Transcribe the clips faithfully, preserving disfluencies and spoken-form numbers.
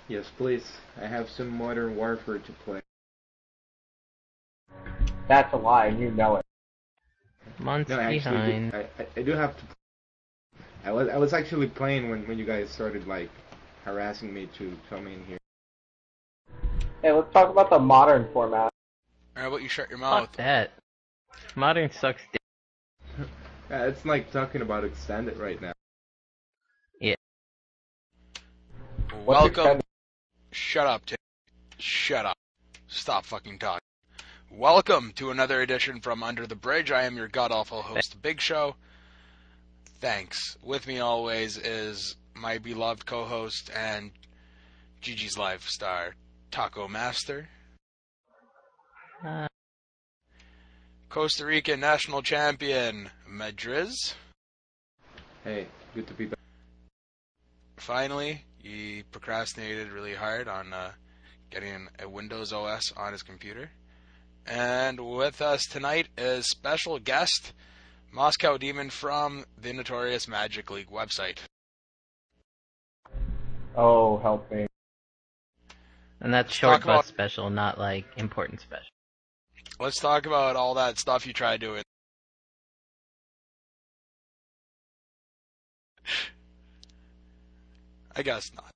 Yes, please. I have some Modern Warfare to play. That's a lie, and you know it. Months No, I actually do. behind. I, I, I do have to. I was I was actually playing when, when you guys started like harassing me to come in here. Hey, let's talk about the modern format. How about you shut your mouth? Fuck that. Modern sucks dick. Uh, it's like talking about extended right now. Yeah. What's Welcome. extended? Shut up, Tim. Shut up. Stop fucking talking. Welcome to another edition from Under the Bridge. I am your god-awful host, Big Show. Thanks. With me always is my beloved co-host and Gigi's Life star, Taco Master. Uh, Costa Rican national champion, Madriz. Hey, good to be back. Finally, he procrastinated really hard on uh, getting a Windows O S on his computer. And with us tonight is special guest, Moscow Demon from the notorious Magic League website. Oh, help me. and that's Let's short talk bus about- special, not like important special. Let's talk about all that stuff you tried doing. I guess not.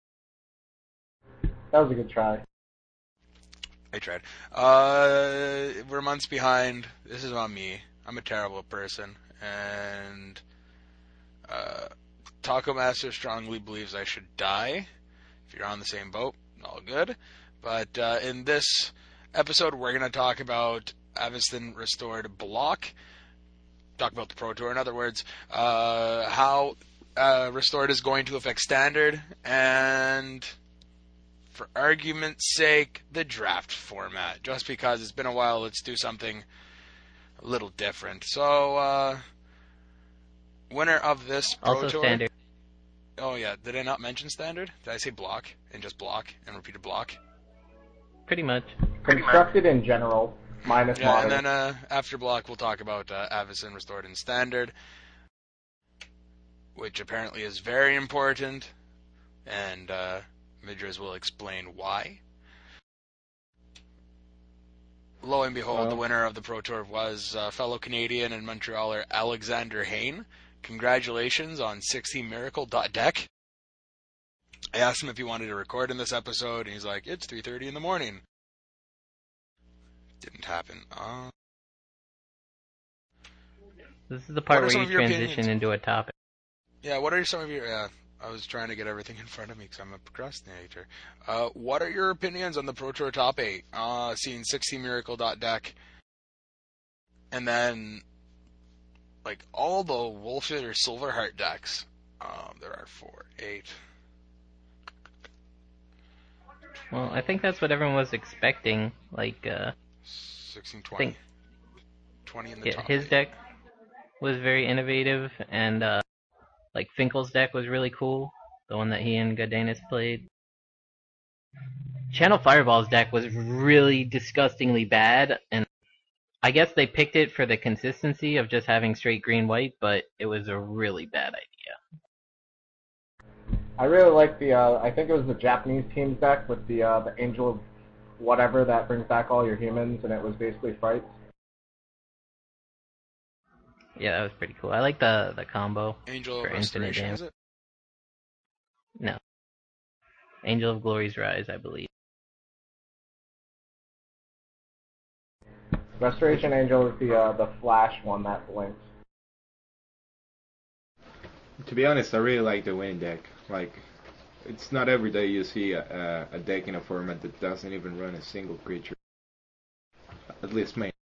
That was a good try. I tried. Uh, we're months behind. This is on me. I'm a terrible person. And uh, Taco Master strongly believes I should die. If you're on the same boat, all good. But uh, in this episode, we're going to talk about Aveston Restored Block. Talk about the Pro Tour, in other words. Uh, how uh, Restored is going to affect Standard. And for argument's sake, the draft format. Just because it's been a while, let's do something a little different. So, uh, winner of this Pro Also Tour. standard. Oh, yeah. Did I not mention Standard? Did I say block and just block and repeated block? Pretty much. Constructed in general, minus Yeah, modern. and then uh, after block, we'll talk about uh, Avacyn Restored and Standard, which apparently is very important, and uh, Midras will explain why. Lo and behold, Well. the winner of the Pro Tour was uh, fellow Canadian and Montrealer Alexander Hayne. Congratulations on sixteen miracle dot deck. I asked him if he wanted to record in this episode, and he's like, it's three thirty in the morning. Didn't happen. Uh, This is the part What are where some you of your transition opinions? into a topic. yeah, what are some of your... Yeah, I was trying to get everything in front of me because I'm a procrastinator. Uh, what are your opinions on the Pro Tour Top eight? Uh, seeing sixteen miracle dot deck, and then, like, all the Wolfit or Silverheart decks. Um, there are four, eight... Well, I think that's what everyone was expecting. Like, uh, sixteen, I twenty. think twenty in the yeah, top his eight. deck was very innovative, and uh, like Finkel's deck was really cool. The one that he and Godinez played. Channel Fireball's deck was really disgustingly bad, and I guess they picked it for the consistency of just having straight green-white, but it was a really bad idea. I really like the, uh, I think it was the Japanese team's deck with the, uh, the Angel of whatever that brings back all your humans, and it was basically frights. Yeah, that was pretty cool. I like the the combo. Angel for of infinite Restoration, damage. is it? No. Angel of Glory's Rise, I believe. Restoration Angel is the, uh, the flash one that blinks. To be honest, I really like the Wind deck. Like, it's not every day you see a, a, a deck in a format that doesn't even run a single creature. At least me.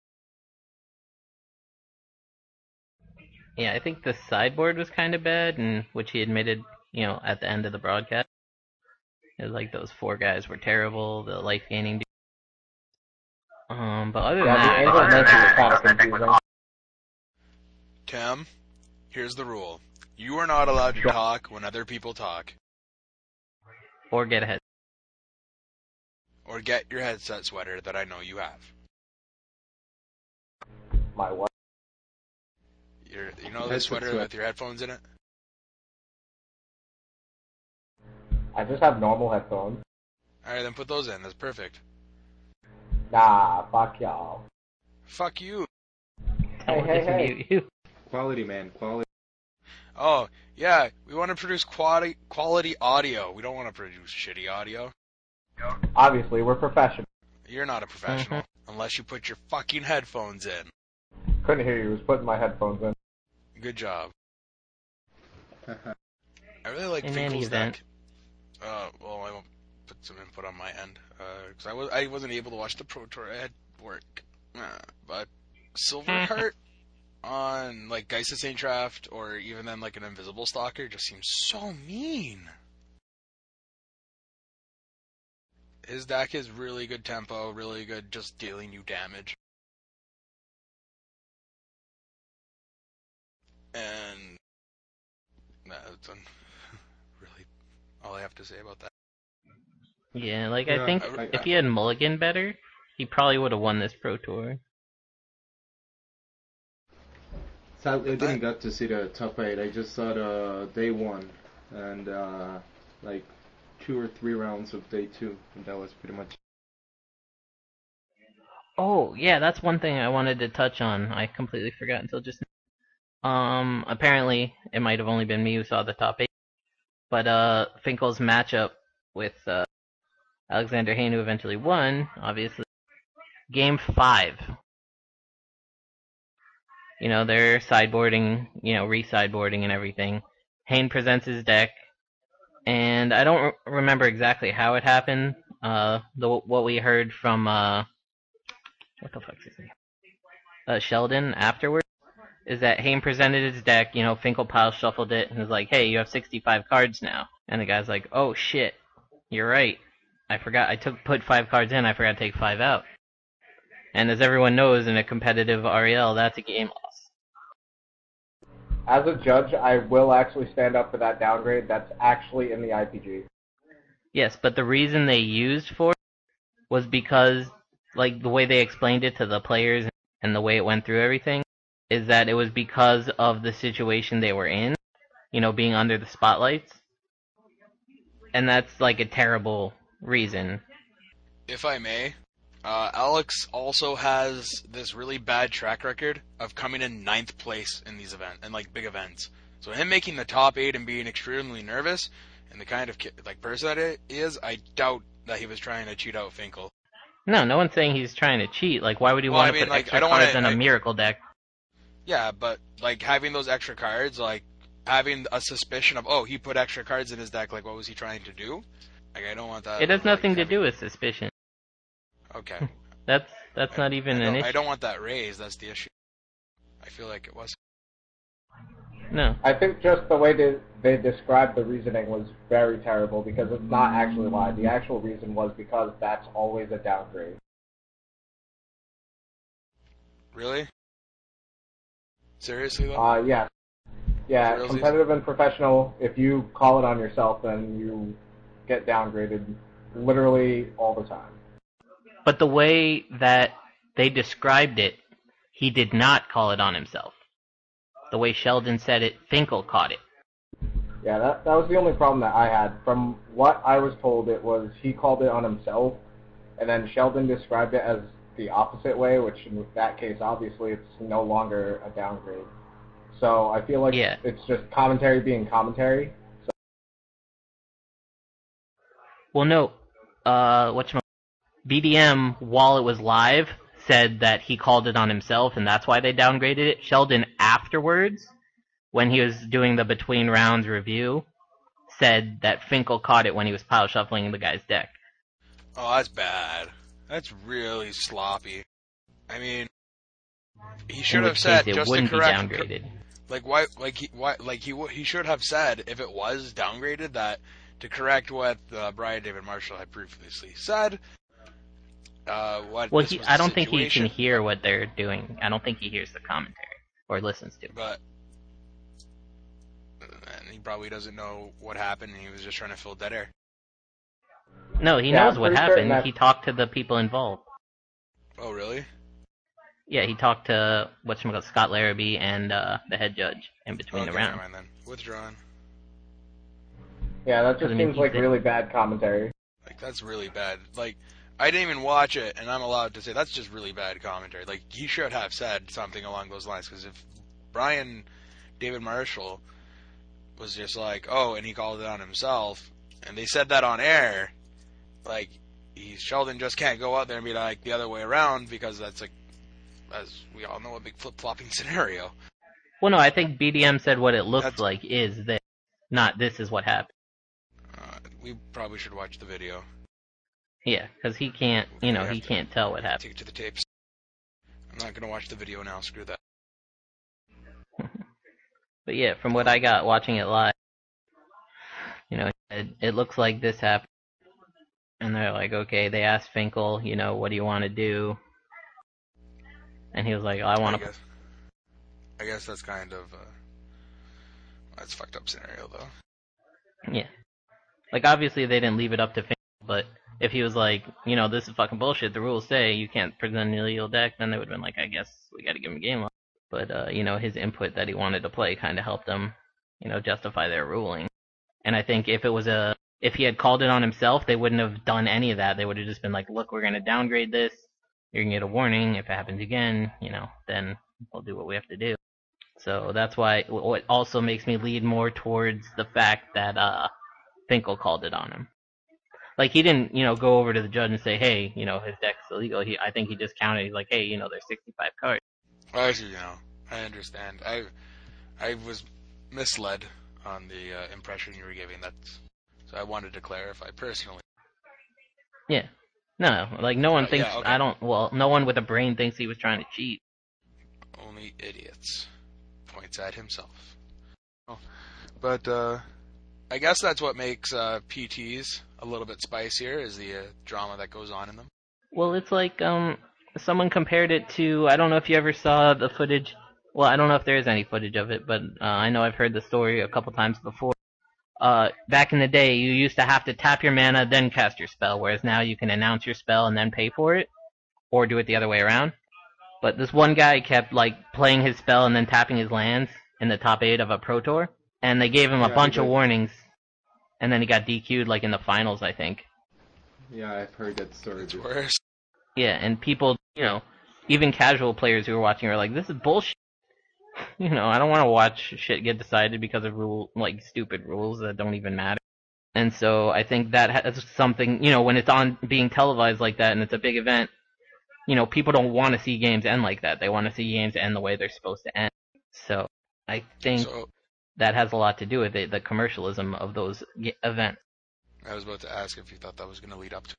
Yeah, I think the sideboard was kind of bad, and which he admitted, you know, at the end of the broadcast. It was like those four guys were terrible, the life gaining dude. Um, but other than Yeah, the that, Angel of Nature was kind of confusing. Tim, here's the rule. You are not allowed to talk when other people talk. or get ahead. Or get your headset sweater that I know you have. My what? Your, you know the Headset sweater sweat. with your headphones in it? I just have normal headphones. Alright, then put those in. That's perfect. Nah, fuck y'all. Fuck you. Tell Hey, her hey, to hey. mute you. Quality, man, quality. Oh, yeah, we want to produce quality, quality audio. We don't want to produce shitty audio. Obviously, we're professional. You're not a professional. Unless you put your fucking headphones in. Couldn't hear you. Was putting my headphones in. Good job. I really like In any Finkel's event. deck. Uh, well, I won't put some input on my end. Because I, was, I wasn't able to watch the Pro Tour. I had work. Uh, but Silverheart on, like, Geist of Saint Draft, or even then, like, an Invisible Stalker, just seems so mean. His deck is really good tempo, really good just dealing you damage. And that's un- really all I have to say about that. Yeah, like Yeah, I think I- I- if he had Mulligan better, he probably would have won this Pro Tour. Sadly, I didn't get to see the top eight. I just saw the day one and uh, like two or three rounds of day two, and that was pretty much. Oh, yeah, that's one thing I wanted to touch on. I completely forgot until just now. Um, apparently, it might have only been me who saw the top eight. But, uh, Finkel's matchup with, uh, Alexander Hayne, who eventually won, obviously. Game five. You know, they're sideboarding, you know, re-sideboarding and everything. Hayne presents his deck, and I don't re- remember exactly how it happened. Uh, the what we heard from, uh, what the fuck's his name? Uh, Sheldon afterwards is that Hayne presented his deck, you know, Finkel pile shuffled it, and was like, hey, you have sixty-five cards now. And the guy's like, oh shit, you're right. I forgot, I took put five cards in, I forgot to take five out. And as everyone knows, in a competitive R E L, that's a game loss. As a judge, I will actually stand up for that downgrade. That's actually in the I P G. Yes, but the reason they used for it was because, like, the way they explained it to the players and the way it went through everything, is that it was because of the situation they were in, you know, being under the spotlights. And that's, like, a terrible reason. If I may, uh, Alex also has this really bad track record of coming in ninth place in these events, in like big events. So him making the top eight and being extremely nervous, and the kind of ki- like person that he is, I doubt that he was trying to cheat out Finkel. No, no one's saying he's trying to cheat. Like, why would he Well, want I to mean, put like, extra I don't cards wanna- in a I- miracle deck? Yeah, but like having those extra cards, like having a suspicion of, oh, he put extra cards in his deck. Like, what was he trying to do? Like, I don't want that. It has like, nothing to having- do with suspicion. Okay. That's that's not even I an don't, issue. I don't want that raised. That's the issue. I feel like it was. No. I think just the way they, they described the reasoning was very terrible because it's not actually why. The actual reason was because that's always a downgrade. Really? Seriously though? Uh, yeah. Yeah, Realsies? competitive and professional, if you call it on yourself, then you get downgraded literally all the time. But the way that they described it, he did not call it on himself. The way Sheldon said it, Finkel caught it. Yeah, that that was the only problem that I had. From what I was told, it was he called it on himself, and then Sheldon described it as the opposite way, which in that case, obviously, it's no longer a downgrade. So I feel like Yeah. it's just commentary being commentary. So Well, no. Uh, whatchamacallit? B D M, while it was live, said that he called it on himself, and that's why they downgraded it. Sheldon, afterwards, when he was doing the between rounds review, said that Finkel caught it when he was pile shuffling the guy's deck. Oh, that's bad. That's really sloppy. I mean, he should In have which said case, it just to wouldn't be correct. downgraded. Like why? Like he? Why? Like he? He should have said if it was downgraded that to correct what uh, Brian David Marshall had previously said. Uh, what? Well, this he, was I the don't think he can situation, hear what they're doing. I don't think he hears the commentary or listens to it. But and he probably doesn't know what happened. And he was just trying to fill dead air. No, he Yeah, knows I'm what pretty certain happened. that- He talked to the people involved. Oh, really? Yeah, he talked to whatchamacallit, Scott Larrabee and uh, the head judge in between Okay, the never rounds. mind then. Withdrawn. Yeah, that just I mean, seems he like did- really bad commentary. Like, that's really bad. Like, I didn't even watch it, and I'm allowed to say that's just really bad commentary. Like, he should have said something along those lines, because if Brian David Marshall was just like, oh, and he called it on himself, and they said that on air, like, he, Sheldon just can't go out there and be like the other way around, because that's, like, as we all know, a big flip-flopping scenario. Well, no, I think B D M said what it looks That's- like is this, not this is what happened. Uh, we probably should watch the video. Yeah, because he can't, you know, We have he to can't tell what happened. Take it to the tapes. I'm not going to watch the video now, screw that. But yeah, from what I got watching it live, you know, it, it looks like this happened. And they're like, okay, they asked Finkel, you know, what do you want to do? And he was like, I want I to. guess, I guess that's kind of, uh, that's a fucked up scenario, though. Yeah. Like, obviously they didn't leave it up to Finkel, but if he was like, you know, this is fucking bullshit, the rules say you can't present an illegal deck, then they would have been like, I guess we gotta give him a game loss. But, uh, you know, his input that he wanted to play kind of helped them, you know, justify their ruling. And I think if it was a, if he had called it on himself, they wouldn't have done any of that. They would have just been like, look, we're gonna downgrade this, you're gonna get a warning, if it happens again, you know, then we'll do what we have to do. So that's why, what also makes me lead more towards the fact that, uh, Finkel called it on him. Like, he didn't, you know, go over to the judge and say, hey, you know, his deck's illegal. He, I think he just counted, he's like, hey, you know, there's sixty-five cards. Well, actually, you know, I understand. I, I was misled on the uh, impression you were giving. That's so I wanted to clarify personally. Yeah. No, like, no one Uh, thinks, yeah, okay. I don't, well, no one with a brain thinks he was trying to cheat. Only idiots. Points at himself. Oh, but uh, I guess that's what makes uh, P Ts a little bit spicier, is the uh, drama that goes on in them. Well, it's like, um, someone compared it to, I don't know if you ever saw the footage, well, I don't know if there is any footage of it, but uh, I know I've heard the story a couple times before. Uh, back in the day, you used to have to tap your mana, then cast your spell, whereas now you can announce your spell and then pay for it, or do it the other way around. But this one guy kept, like, playing his spell and then tapping his lands in the top eight of a Pro Tour, and they gave him a Yeah, bunch he of did. warnings, and then he got D Q'd, like, in the finals, I think. Yeah, I've heard that story. It's before. worse. Yeah, and people, you know, even casual players who were watching were like, this is bullshit. You know, I don't want to watch shit get decided because of rule, like, stupid rules that don't even matter. And so I think that has something, you know, when it's on being televised like that and it's a big event, you know, people don't want to see games end like that. They want to see games end the way they're supposed to end. So I think So that has a lot to do with it, the commercialism of those ge- events. I was about to ask if you thought that was going to lead up to.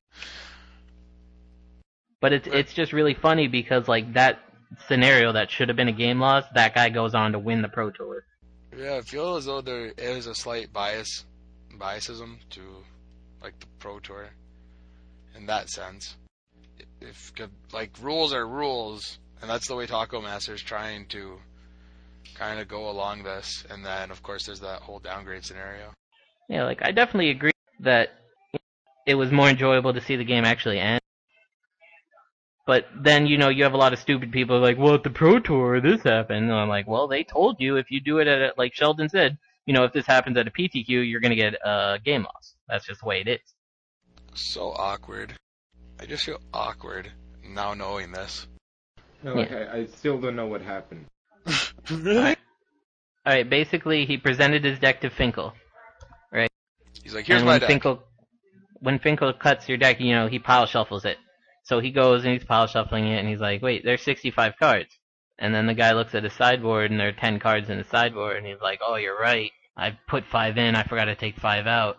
But it's Right. it's just really funny because, like, that scenario that should have been a game loss, that guy goes on to win the Pro Tour. Yeah, I feel as though there is a slight bias, biasism to, like, the Pro Tour, in that sense. If, like, rules are rules, and that's the way Taco Master's trying to kind of go along this, and then, of course, there's that whole downgrade scenario. Yeah, like, I definitely agree that it was more enjoyable to see the game actually end. But then, you know, you have a lot of stupid people like, well, at the Pro Tour, this happened. And I'm like, well, they told you if you do it at, a, like Sheldon said, you know, if this happens at a P T Q, you're going to get a game loss. That's just the way it is. So awkward. I just feel awkward now knowing this. No, like, I, I still don't know what happened. Alright, Alright, basically, he presented his deck to Finkel. He's like, here's and my when deck. Finkel, when Finkel cuts your deck, you know, he pile shuffles it. So he goes and he's pile shuffling it, and he's like, wait, there's sixty-five cards. And then the guy looks at his sideboard, and there are ten cards in his sideboard, and he's like, oh, you're right. I put five in, I forgot to take five out.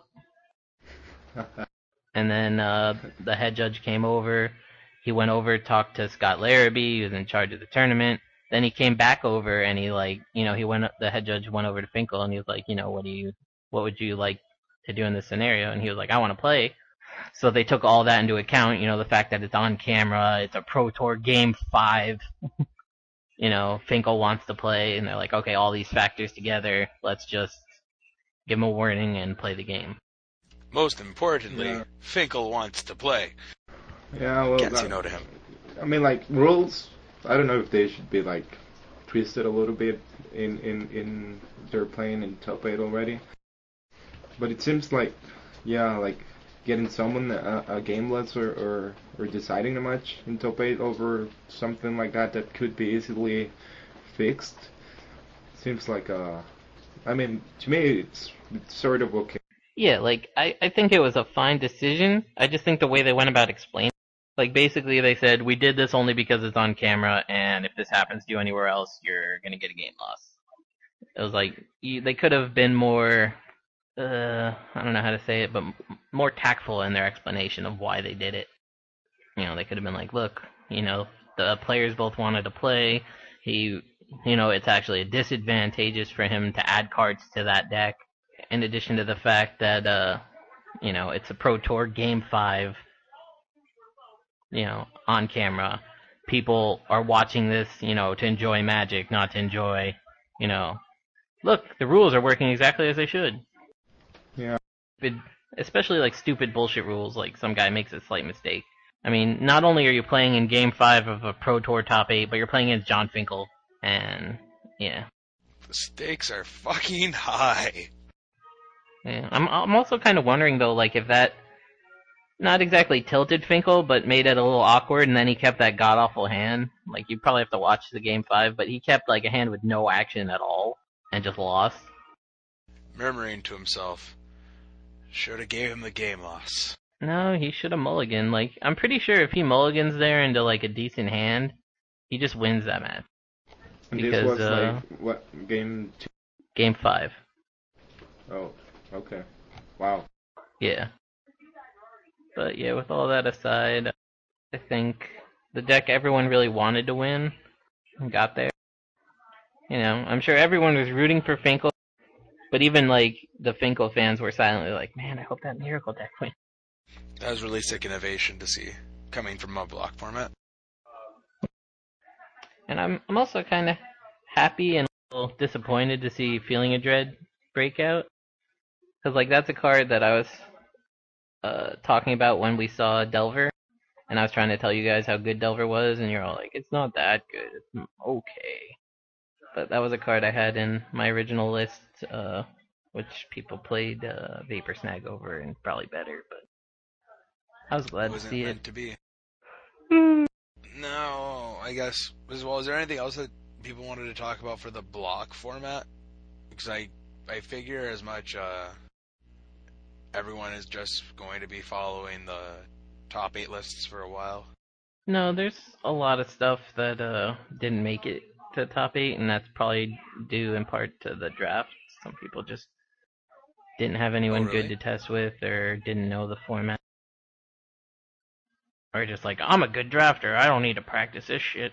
And then uh, the head judge came over. He went over, talked to Scott Larrabee, who was in charge of the tournament. Then he came back over, and he, like, you know, he went. The head judge went over to Finkel, and he was like, you know, what do you, what would you like to do in this scenario? And he was like, I want to play. So they took all that into account, you know, the fact that it's on camera, it's a Pro Tour Game five. You know, Finkel wants to play, and they're like, okay, all these factors together, let's just give him a warning and play the game. Most importantly, Yeah. Finkel wants to play. Yeah, well, Can't say that- no to him. I mean, like, rules, I don't know if they should be, like, twisted a little bit in, in, in they're playing in top eight already. But it seems like, yeah, like getting someone a, a gameless or, or or deciding a match in top eight over something like that that could be easily fixed seems like a. I mean, to me, it's, it's sort of okay. Yeah, like, I, I think it was a fine decision. I just think the way they went about explaining, like, basically they said, we did this only because it's on camera, and if this happens to you anywhere else, you're gonna get a game loss. It was like, you, they could have been more, uh, I don't know how to say it, but m- more tactful in their explanation of why they did it. You know, they could have been like, look, you know, the players both wanted to play. He, you know, it's actually disadvantageous for him to add cards to that deck. In addition to the fact that, uh, you know, it's a Pro Tour Game five, you know, on camera. People are watching this, you know, to enjoy Magic, not to enjoy, you know, look, the rules are working exactly as they should. Yeah. It, especially, like, stupid bullshit rules, like some guy makes a slight mistake. I mean, not only are you playing in Game five of a Pro Tour Top eight, but you're playing against John Finkel, and, yeah. The stakes are fucking high. Yeah. I'm, I'm also kind of wondering, though, like, if that not exactly tilted Finkel, but made it a little awkward, and then he kept that god-awful hand. Like, you probably have to watch the Game five, but he kept, like, a hand with no action at all, and just lost. Murmuring to himself, should have gave him the game loss. No, he should have mulliganed. Like, I'm pretty sure if he mulligans there into, like, a decent hand, he just wins that match. And Because, this was uh, like, what, game two? Game five. Oh, okay. Wow. Yeah. But yeah, with all that aside, I think the deck everyone really wanted to win got there. You know, I'm sure everyone was rooting for Finkel, but even, like, the Finkel fans were silently like, man, I hope that Miracle deck wins. That was really sick innovation to see, coming from a block format. And I'm I'm also kind of happy and a little disappointed to see Feeling of Dread break out. Because, like, that's a card that I was uh, talking about when we saw Delver. And I was trying to tell you guys how good Delver was, and you're all like, it's not that good. It's okay. But that was a card I had in my original list, uh, which people played uh, Vapor Snag over and probably better, but I was glad It wasn't to see meant it. to be. No, I guess. As well, is there anything else that people wanted to talk about for the block format? Because I, I figure as much uh, everyone is just going to be following the top eight lists for a while. No, there's a lot of stuff that uh, didn't make it to top eight, and that's probably due in part to the draft. Some people just didn't have anyone Oh, really? good to test with, or didn't know the format. Or just like, I'm a good drafter, I don't need to practice this shit.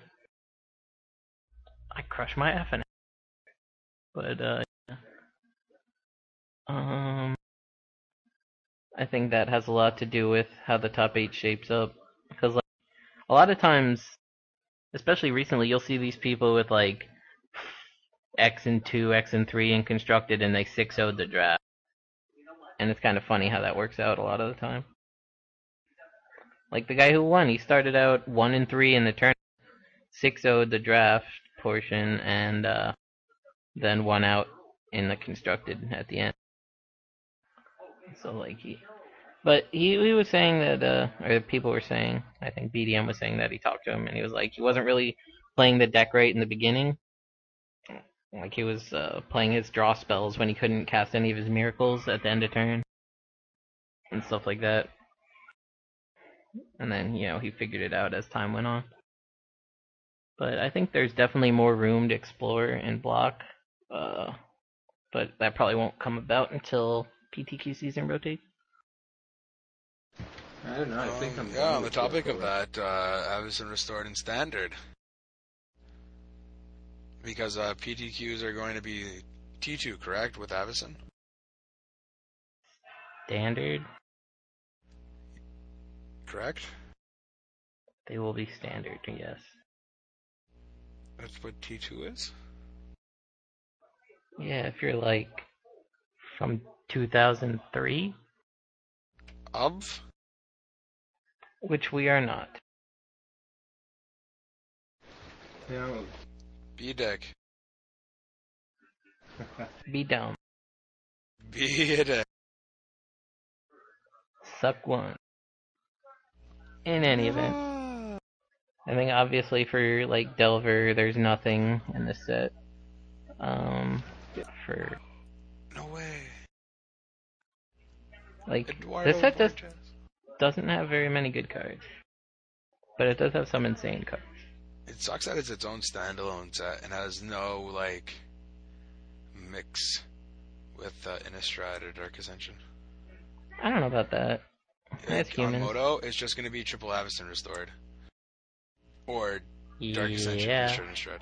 I crush my F N A. But, uh, yeah. um, I think that has a lot to do with how the top eight shapes up. Because, like, a lot of times, especially recently, you'll see these people with, like, X and two, X and three in constructed, and they six oh'd the draft. And it's kind of funny how that works out a lot of the time. Like the guy who won, he started out one and three in the tournament, six oh'd the draft portion, and uh, then won out in the constructed at the end. So like he, but he he was saying that, uh, or people were saying, I think B D M was saying that he talked to him, and he was like he wasn't really playing the deck right in the beginning. Like he was uh, playing his draw spells when he couldn't cast any of his miracles at the end of turn, and stuff like that. And then, you know, he figured it out as time went on. But I think there's definitely more room to explore and block. Uh, but that probably won't come about until P T Q season rotates. I don't know. I think Um, I'm. yeah, done on the with topic Block of already. that, uh, Avison restored in standard. Because uh, P T Qs are going to be T two, correct, with Avison? Standard? Correct? They will be standard, yes. That's what T two is? Yeah, if you're like from two thousand three, Of? which we are not. Yeah. B-Deck. Be dumb. B-Deck. suck one. In any event, I think obviously for like Delver, there's nothing in the set. Um, for No way. like Eduardo the set does, Borges. doesn't have very many good cards, but it does have some insane cards. It sucks that it's its own standalone set and has no like mix with uh, Innistrad or Dark Ascension. I don't know about that. That's It, on humans. Moto, it's just going to be Triple Avacyn restored. Or Dark Ascension Yeah, restored Innistrad.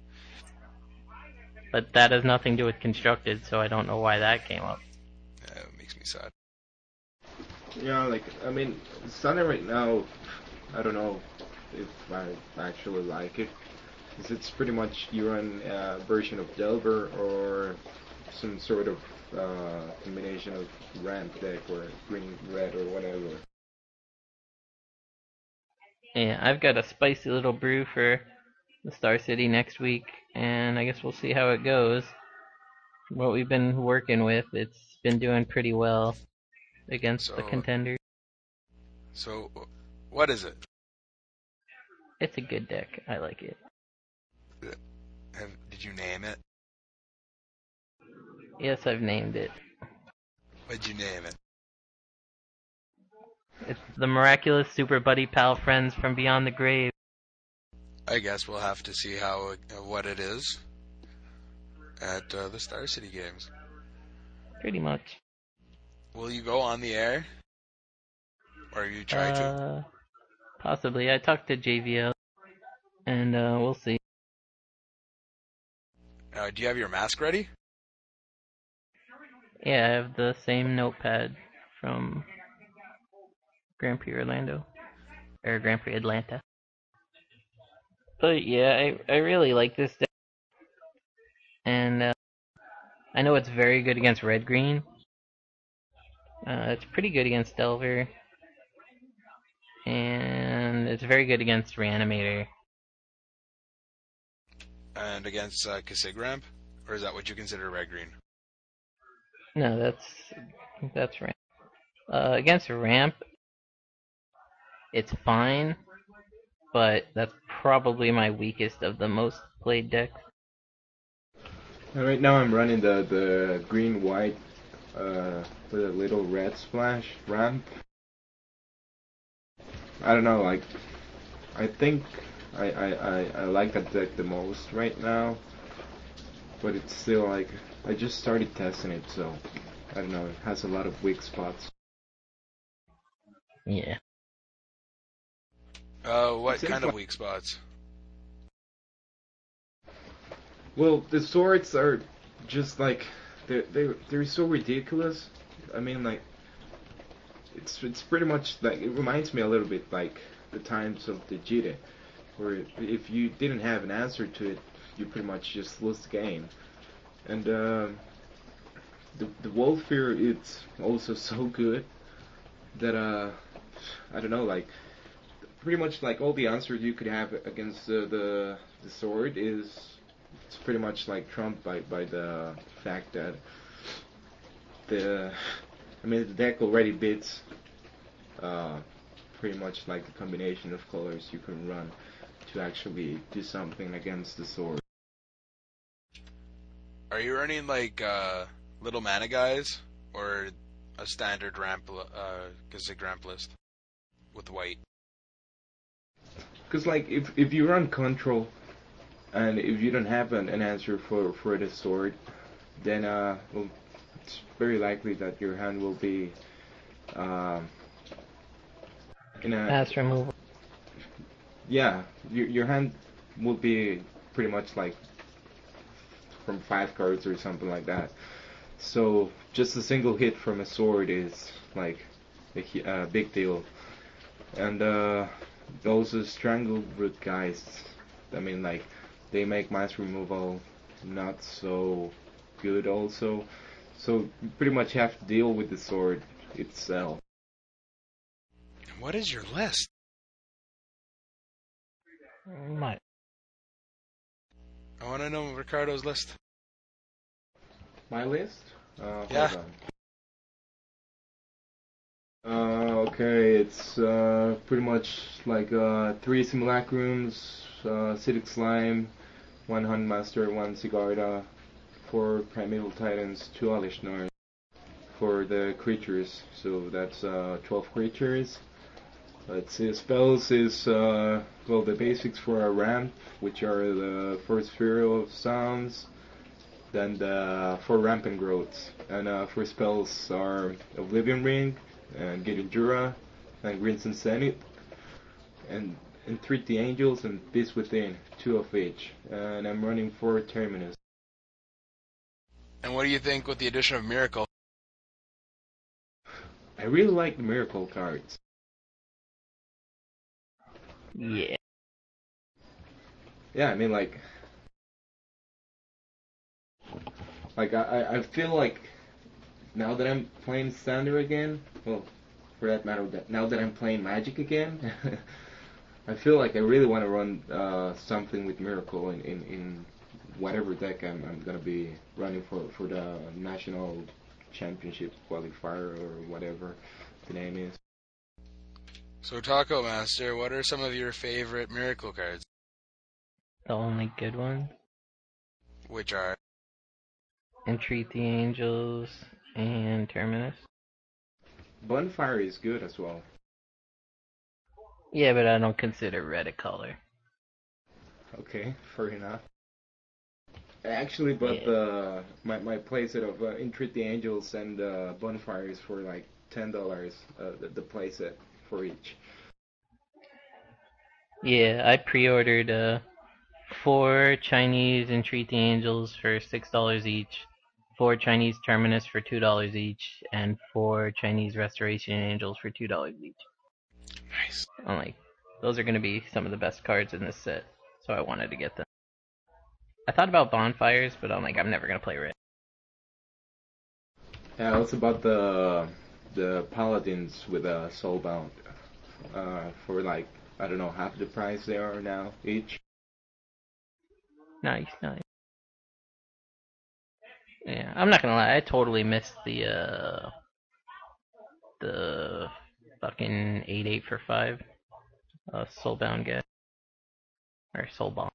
but that has nothing to do with constructed, so I don't know why that came up. Yeah, it makes me sad. Yeah, like, I mean, Sunny right now, I don't know if I actually like it. 'Cause it's pretty much your own uh, version of Delver or some sort of uh, combination of ramp deck or green, red, or whatever. Yeah, I've got a spicy little brew for the Star City next week, and I guess we'll see how it goes. What we've been working with, it's been doing pretty well against So, the contenders. so what is it? It's a good deck. I like it. Have, did you name it? Yes, I've named it. What'd you name it? It's the Miraculous Super Buddy Pal Friends from Beyond the Grave. I guess we'll have to see how it, uh, what it is at uh, the Star City games. Pretty much. Will you go on the air? Or you try to? Uh, possibly. I talked to J V L, and uh, we'll see. Uh, do you have your mask ready? Yeah, I have the same notepad from Grand Prix Orlando. Or Grand Prix Atlanta. But yeah, I, I really like this deck. And uh, I know it's very good against red-green. Uh, it's pretty good against Delver. And it's very good against Reanimator. And against uh, Casigramp? Or is that what you consider red green? No, that's that's Ramp. Uh, against Ramp, it's fine, but that's probably my weakest of the most played decks. And right now I'm running the, the green white uh, with a little red splash ramp. I don't know, like, I think I, I, I, I like that deck the most right now, but it's still like, I just started testing it, so I don't know, it has a lot of weak spots. Yeah. Uh, what It seems kind of like- weak spots? Well, the swords are just like, they're, they're, they're so ridiculous. I mean, like, it's it's pretty much like, it reminds me a little bit like the times of the Jide, where if you didn't have an answer to it, you pretty much just lose the game. And um, the the Wolfir, it's also so good that uh, I don't know, like pretty much like all the answers you could have against uh, the the sword is it's pretty much like trumped by by the fact that the I mean the deck already beats uh, pretty much like the combination of colors you can run to actually do something against the sword. Are you running like uh, little mana guys or a standard ramp uh, Kazig ramp list with white? Because like if if you run control and if you don't have an, an answer for for the sword, then uh well, it's very likely that your hand will be um in a Pass removal. yeah your your hand will be pretty much like from five cards or something like that. So just a single hit from a sword is like a hu- uh, big deal. And uh, those uh, Strangleroot guys, I mean, like they make mass removal not so good also. So you pretty much have to deal with the sword itself. What is your list? My, I want to know Ricardo's list. My list? Uh, Yeah. hold on. Uh, okay, it's uh, pretty much like uh, three Simulacrums, uh, Acidic Slime, one Huntmaster, one Sigarda, four Primeval Titans, two Alishnor for the creatures. So that's uh, twelve creatures. Let's see, spells is, uh, well, the basics for a ramp, which are the first sphere of sounds, then the four rampant growths. And uh, for spells are Oblivion Ring, and Gate Jura, and Crimson Zenith, and Entreat the Angels, and Beast Within, two of each. And I'm running for Terminus. And what do you think with the addition of Miracle? I really like the Miracle cards. Yeah. Yeah, I mean, like, like I, I feel like now that I'm playing Standard again, well, for that matter, that now that I'm playing Magic again, I feel like I really want to run uh, something with Miracle in, in, in whatever deck I'm, I'm gonna be running for for the national championship qualifier or whatever the name is. So Taco Master, what are some of your favorite Miracle cards? The only good one. Which are? Entreat the Angels and Terminus. Bonfire is good as well. Yeah, but I don't consider red a color. Okay, fair enough. I actually bought Yeah. the my my playset of uh, Entreat the Angels and uh, Bonfires for like ten dollars. Uh, the, the playset for each. Yeah, I pre-ordered uh, four Chinese Entreat the Angels for six dollars each, four Chinese Terminus for two dollars each, and four Chinese Restoration Angels for two dollars each. Nice. I'm like, those are going to be some of the best cards in this set, so I wanted to get them. I thought about Bonfires, but I'm like, I'm never going to play red. Yeah, it's about the the Paladins with a uh, Soulbound uh, for like I don't know half the price they are now each. Nice, nice. Yeah, I'm not gonna lie, I totally missed the uh the fucking eight eight for five uh Soulbound guy or Soulbound.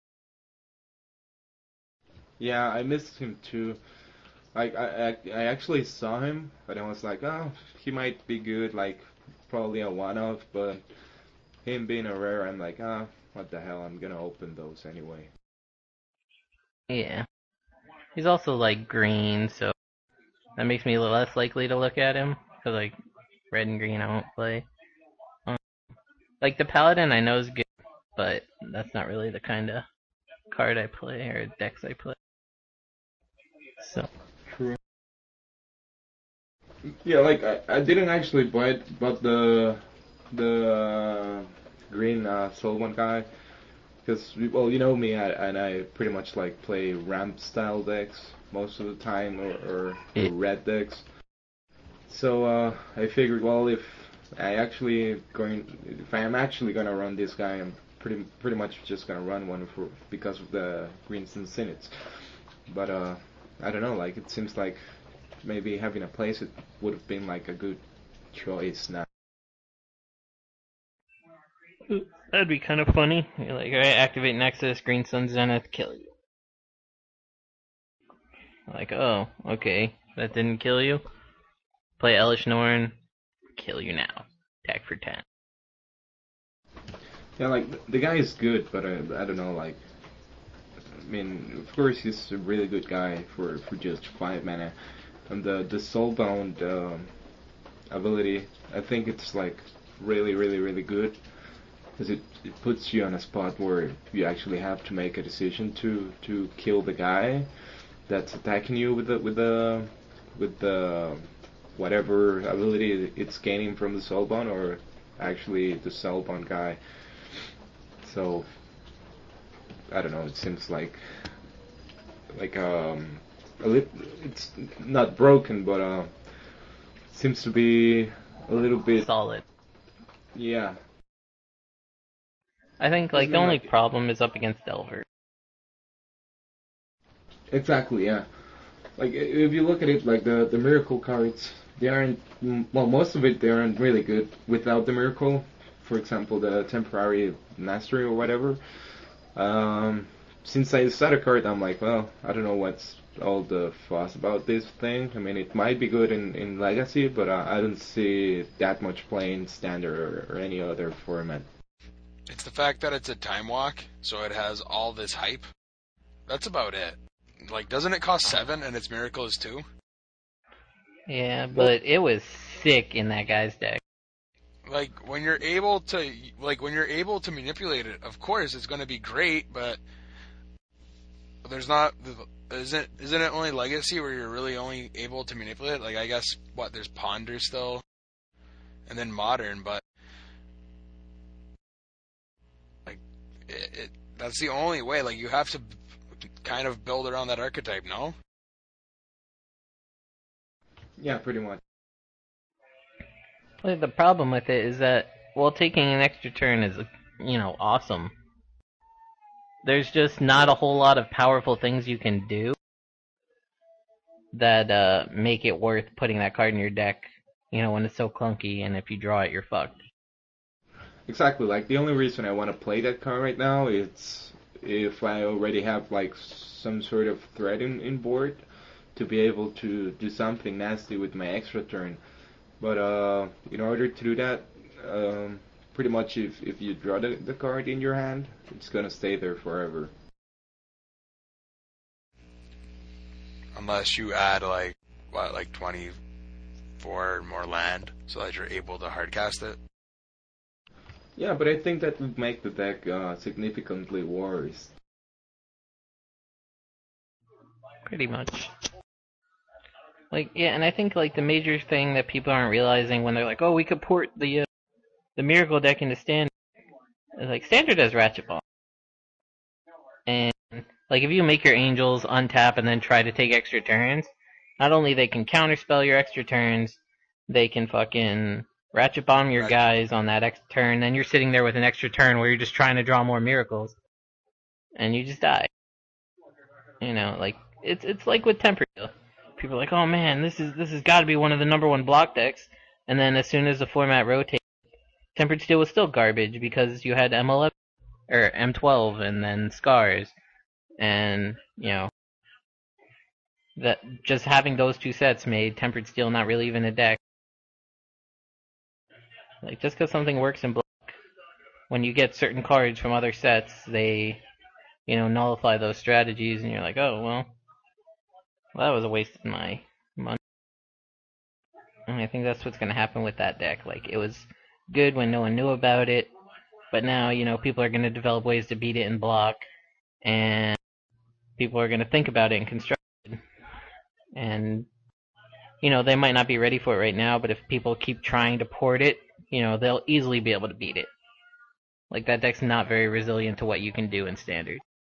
Yeah, I missed him too. Like I, I I actually saw him, but I was like, oh, he might be good, like probably a one-off, but him being a rare, I'm like, ah, oh, what the hell? I'm gonna open those anyway. Yeah, he's also like green, so that makes me a little less likely to look at him because like red and green I won't play. Um, like the Paladin I know is good, but that's not really the kind of card I play or decks I play. So. True. Yeah, like I, I didn't actually buy it, but the the uh, green uh, Soulbound guy, because well, you know me, I, and I pretty much like play ramp style decks most of the time, or, or, or red decks. So uh, I figured, well, if I actually going, if I am actually gonna run this guy, I'm pretty pretty much just gonna run one for because of the greens and synods. But uh, I don't know, like it seems like maybe having a place it would have been like a good choice now. That'd be kind of funny. You're like, alright, activate Nexus, Green Sun Zenith, kill you. Like, oh, okay, that didn't kill you? Play Elish Norn, kill you now. Attack for ten. Yeah, like the guy is good, but I, I don't know, like I mean, of course he's a really good guy for, for just five mana, and the the Soulbound um, ability, I think it's like really really really good. Because it, it puts you on a spot where you actually have to make a decision to, to kill the guy that's attacking you with the with the with the whatever ability it's gaining from the Soulbound, or actually the Soulbound guy. So I don't know. It seems like like um a li- it's not broken, but uh seems to be a little bit solid. Yeah. I think like the only like, problem is up against Delver. Exactly, yeah. Like if you look at it, like the the miracle cards, they aren't, mm, well, most of it, they aren't really good without the miracle. For example, the temporary mastery or whatever. Um, since I saw the card, I'm like, well, I don't know what's all the fuss about this thing. I mean, it might be good in, in Legacy, but I, I don't see that much play in Standard or, or any other format. It's the fact that it's a time walk, so it has all this hype. That's about it. Like, doesn't it cost seven and its miracle is two? Yeah, but it was sick in that guy's deck. Like, when you're able to, like, when you're able to manipulate it, of course, it's going to be great, but there's not, isn't, isn't it only Legacy where you're really only able to manipulate it? Like, I guess, what, there's Ponder still, and then Modern, but, like, it, it that's the only way. Like, you have to kind of build around that archetype, no? Yeah, pretty much. Well, the problem with it is that, well, taking an extra turn is, you know, awesome. There's just not a whole lot of powerful things you can do that uh, make it worth putting that card in your deck, you know, when it's so clunky, and if you draw it, you're fucked. Exactly, like, the only reason I want to play that card right now is if I already have, like, some sort of threat in, in board to be able to do something nasty with my extra turn. But uh, in order to do that, um, pretty much if, if you draw the, the card in your hand, it's gonna stay there forever. Unless you add, like, what, like twenty-four more land so that you're able to hardcast it? Yeah, but I think that would make the deck uh, significantly worse. Pretty much. Like, yeah, and I think, like, the major thing that people aren't realizing when they're like, oh, we could port the uh, the Miracle deck into Standard, is like, Standard has Ratchet Bomb. And, like, if you make your Angels untap and then try to take extra turns, not only they can counterspell your extra turns, they can fucking Ratchet Bomb your guys on that extra turn, then you're sitting there with an extra turn where you're just trying to draw more Miracles, and you just die. You know, like, it's it's like with Tempered Steel. People are like, oh man, this is this has got to be one of the number one block decks. And then as soon as the format rotated, Tempered Steel was still garbage because you had M eleven or M twelve and then Scars, and you know that just having those two sets made Tempered Steel not really even a deck. Like, just because something works in block, when you get certain cards from other sets, they, you know, nullify those strategies, and you're like, oh well. Well, that was a waste of my money. And I think that's what's going to happen with that deck. Like, it was good when no one knew about it, but now, you know, people are going to develop ways to beat it in block, and people are going to think about it in constructed. And, you know, they might not be ready for it right now, but if people keep trying to port it, you know, they'll easily be able to beat it. Like, that deck's not very resilient to what you can do in Standard.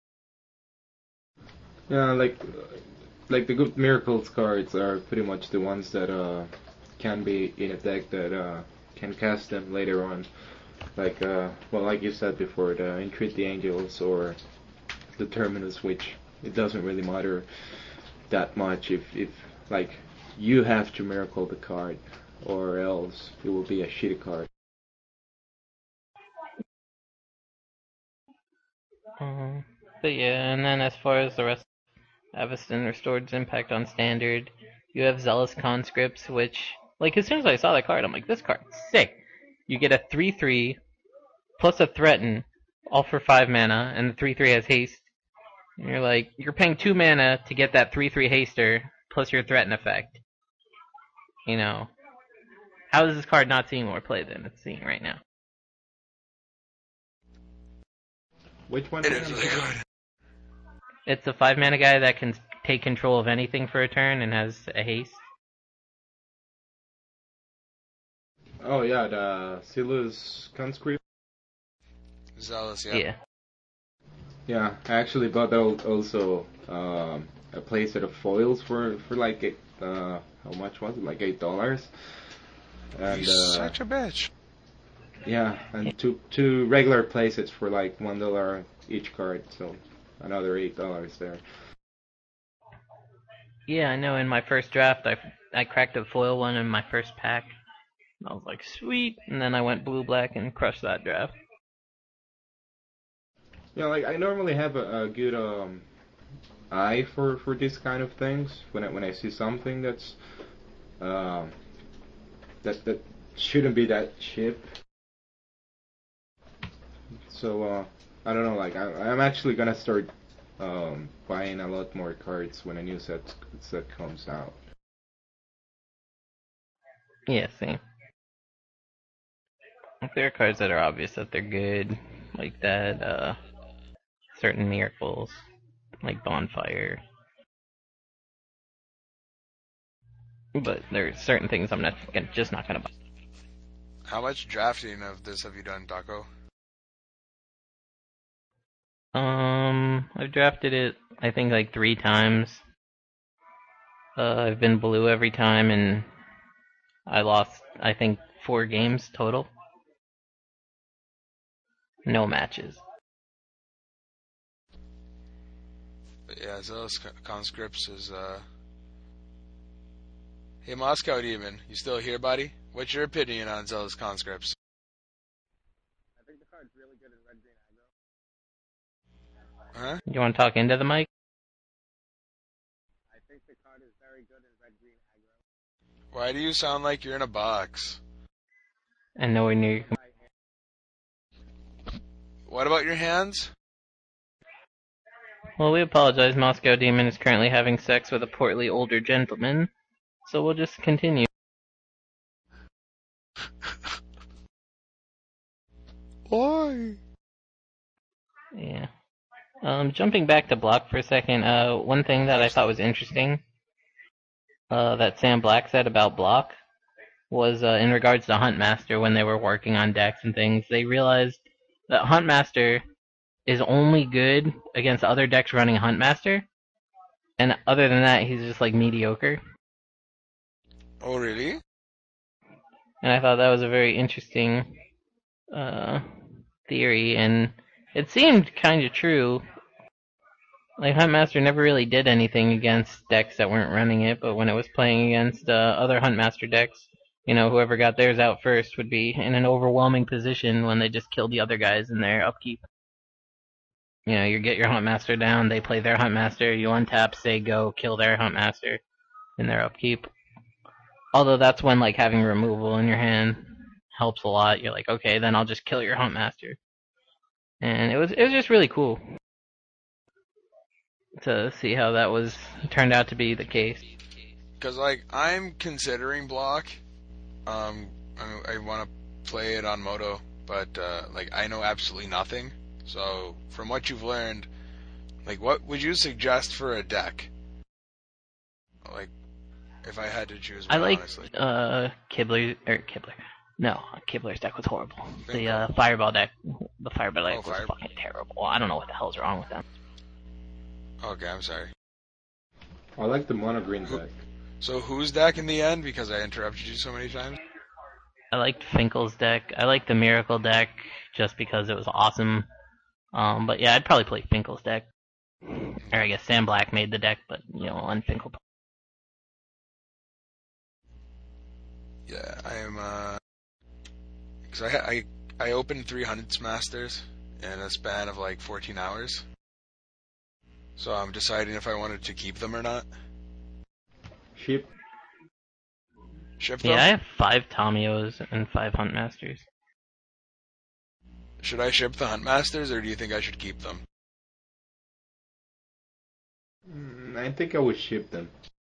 Yeah, like... Like, the good Miracles cards are pretty much the ones that uh, can be in a deck that uh, can cast them later on. Like, uh, well, like you said before, the Entreat the Angels or the Terminus, which it doesn't really matter that much if, if like, you have to Miracle the card, or else it will be a shitty card. Um, but yeah, and then as far as the rest, Avacyn Restored's impact on Standard. You have Zealous Conscripts, which, like, as soon as I saw that card, I'm like, this card's sick. You get a three three, plus a Threaten, all for five mana, and the three three has Haste. And you're like, you're paying two mana to get that three three Haster, plus your Threaten effect. You know, how is this card not seeing more play than it's seeing right now? Which one? It is really good. It's a five mana guy that can take control of anything for a turn and has a haste. Oh yeah, the Silas Conscript. Zealous, yeah. Yeah. Yeah, I actually bought al- also um, a playset of foils for for like eight, uh, how much was it? Like eight dollars. And You're uh, such a bitch. yeah, and two two regular playsets for like one dollar each card. So. Another eight dollars there. Yeah, I know. In my first draft, I I cracked a foil one in my first pack. I was like, sweet, and then I went blue black and crushed that draft. Yeah, like I normally have a, a good um eye for, for these kind of things. When I when I see something that's um that that shouldn't be that cheap. So uh, I don't know. Like I, I'm actually gonna start um, buying a lot more cards when a new set set comes out. Yeah, same. If there are cards that are obvious that they're good, like that, uh, certain miracles, like Bonfire. But there are certain things I'm not gonna, just not gonna buy. How much drafting of this have you done, Taco? Um, I've drafted it, I think, like three times. Uh, I've been blue every time, and I lost, I think, four games total. No matches. But yeah, Zealous Conscripts is, uh... Hey, Moscow Demon, you still here, buddy? What's your opinion on Zealous Conscripts? I think the card's really good in red green aggro. Huh? You want to talk into the mic? I think the card is very good in red green aggro. Why do you sound like you're in a box? And nowhere near your What about your hands? Well, we apologize. Moscow Demon is currently having sex with a portly older gentleman, so we'll just continue. Why? Yeah. Um, jumping back to Block for a second, uh, one thing that I thought was interesting, uh, that Sam Black said about Block was, uh, in regards to Huntmaster when they were working on decks and things, they realized that Huntmaster is only good against other decks running Huntmaster, and other than that, he's just, like, mediocre. Oh, really? And I thought that was a very interesting, uh, theory, and it seemed kind of true. Like, Huntmaster never really did anything against decks that weren't running it, but when it was playing against uh, other Huntmaster decks, you know, whoever got theirs out first would be in an overwhelming position when they just killed the other guys in their upkeep. You know, you get your Huntmaster down, they play their Huntmaster, you untap, say go, kill their Huntmaster in their upkeep. Although that's when, like, having removal in your hand helps a lot. You're like, okay, then I'll just kill your Huntmaster. And it was it was just really cool to see how that was turned out to be the case. Because, like, I'm considering Block. Um, I, I want to play it on Moto, but, uh, like, I know absolutely nothing. So, from what you've learned, like, what would you suggest for a deck? Like, if I had to choose one, I like honestly. uh, Kibler, or Kibler. No, Kibler's deck was horrible. The uh, Fireball deck, the Fireball deck Oh, was Fire- fucking terrible. I don't know what the hell's wrong with them. Okay, I'm sorry. I like the mono green Who- deck. So, whose deck in the end? Because I interrupted you so many times. I liked Finkel's deck. I liked the Miracle deck just because it was awesome. Um, but yeah, I'd probably play Finkel's deck. Or I guess Sam Black made the deck, but, you know, on Finkel. Yeah, I am, uh... Because I, I, I opened three Hunts Masters in a span of, like, fourteen hours. So I'm deciding if I wanted to keep them or not. Ship. Ship them? Yeah, I have five Tamios and five Huntmasters. Should I ship the Hunt Masters, or do you think I should keep them? Mm, I think I would ship them.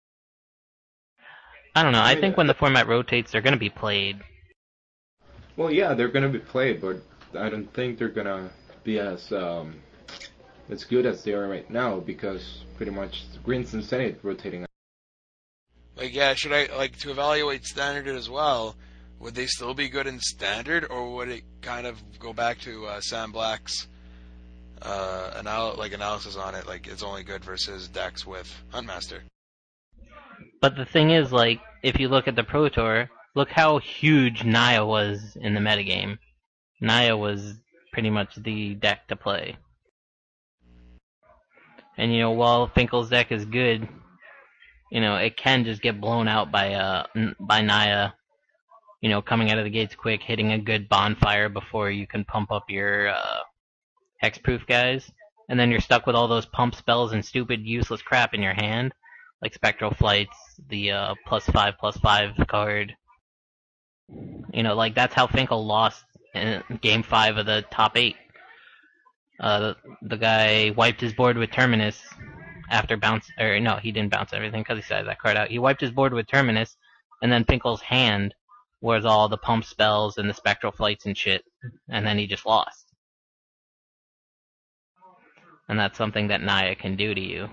I don't know, I I mean, think when the format rotates, they're gonna be played. Well, yeah, they're gonna be played, but I don't think they're gonna be as um as good as they are right now because pretty much Greens and Senate rotating. Like, yeah, should I, like, to evaluate Standard as well, would they still be good in Standard, or would it kind of go back to uh, Sam Black's uh, anal- like analysis on it, like it's only good versus decks with Huntmaster? But the thing is, like, if you look at the Pro Tour, look how huge Naya was in the metagame. Naya was pretty much the deck to play. And, you know, while Finkel's deck is good, you know, it can just get blown out by uh by Naya, you know, coming out of the gates quick, hitting a good bonfire before you can pump up your uh, hexproof guys, and then you're stuck with all those pump spells and stupid useless crap in your hand, like Spectral Flights, the uh, plus five plus five card. You know, like that's how Finkel lost in game five of the top eight. Uh, the, the guy wiped his board with Terminus after bounce, or no, he didn't bounce everything because he sided that card out. He wiped his board with Terminus, and then Finkel's hand was all the pump spells and the Spectral Flights and shit, and then he just lost. And that's something that Naya can do to you.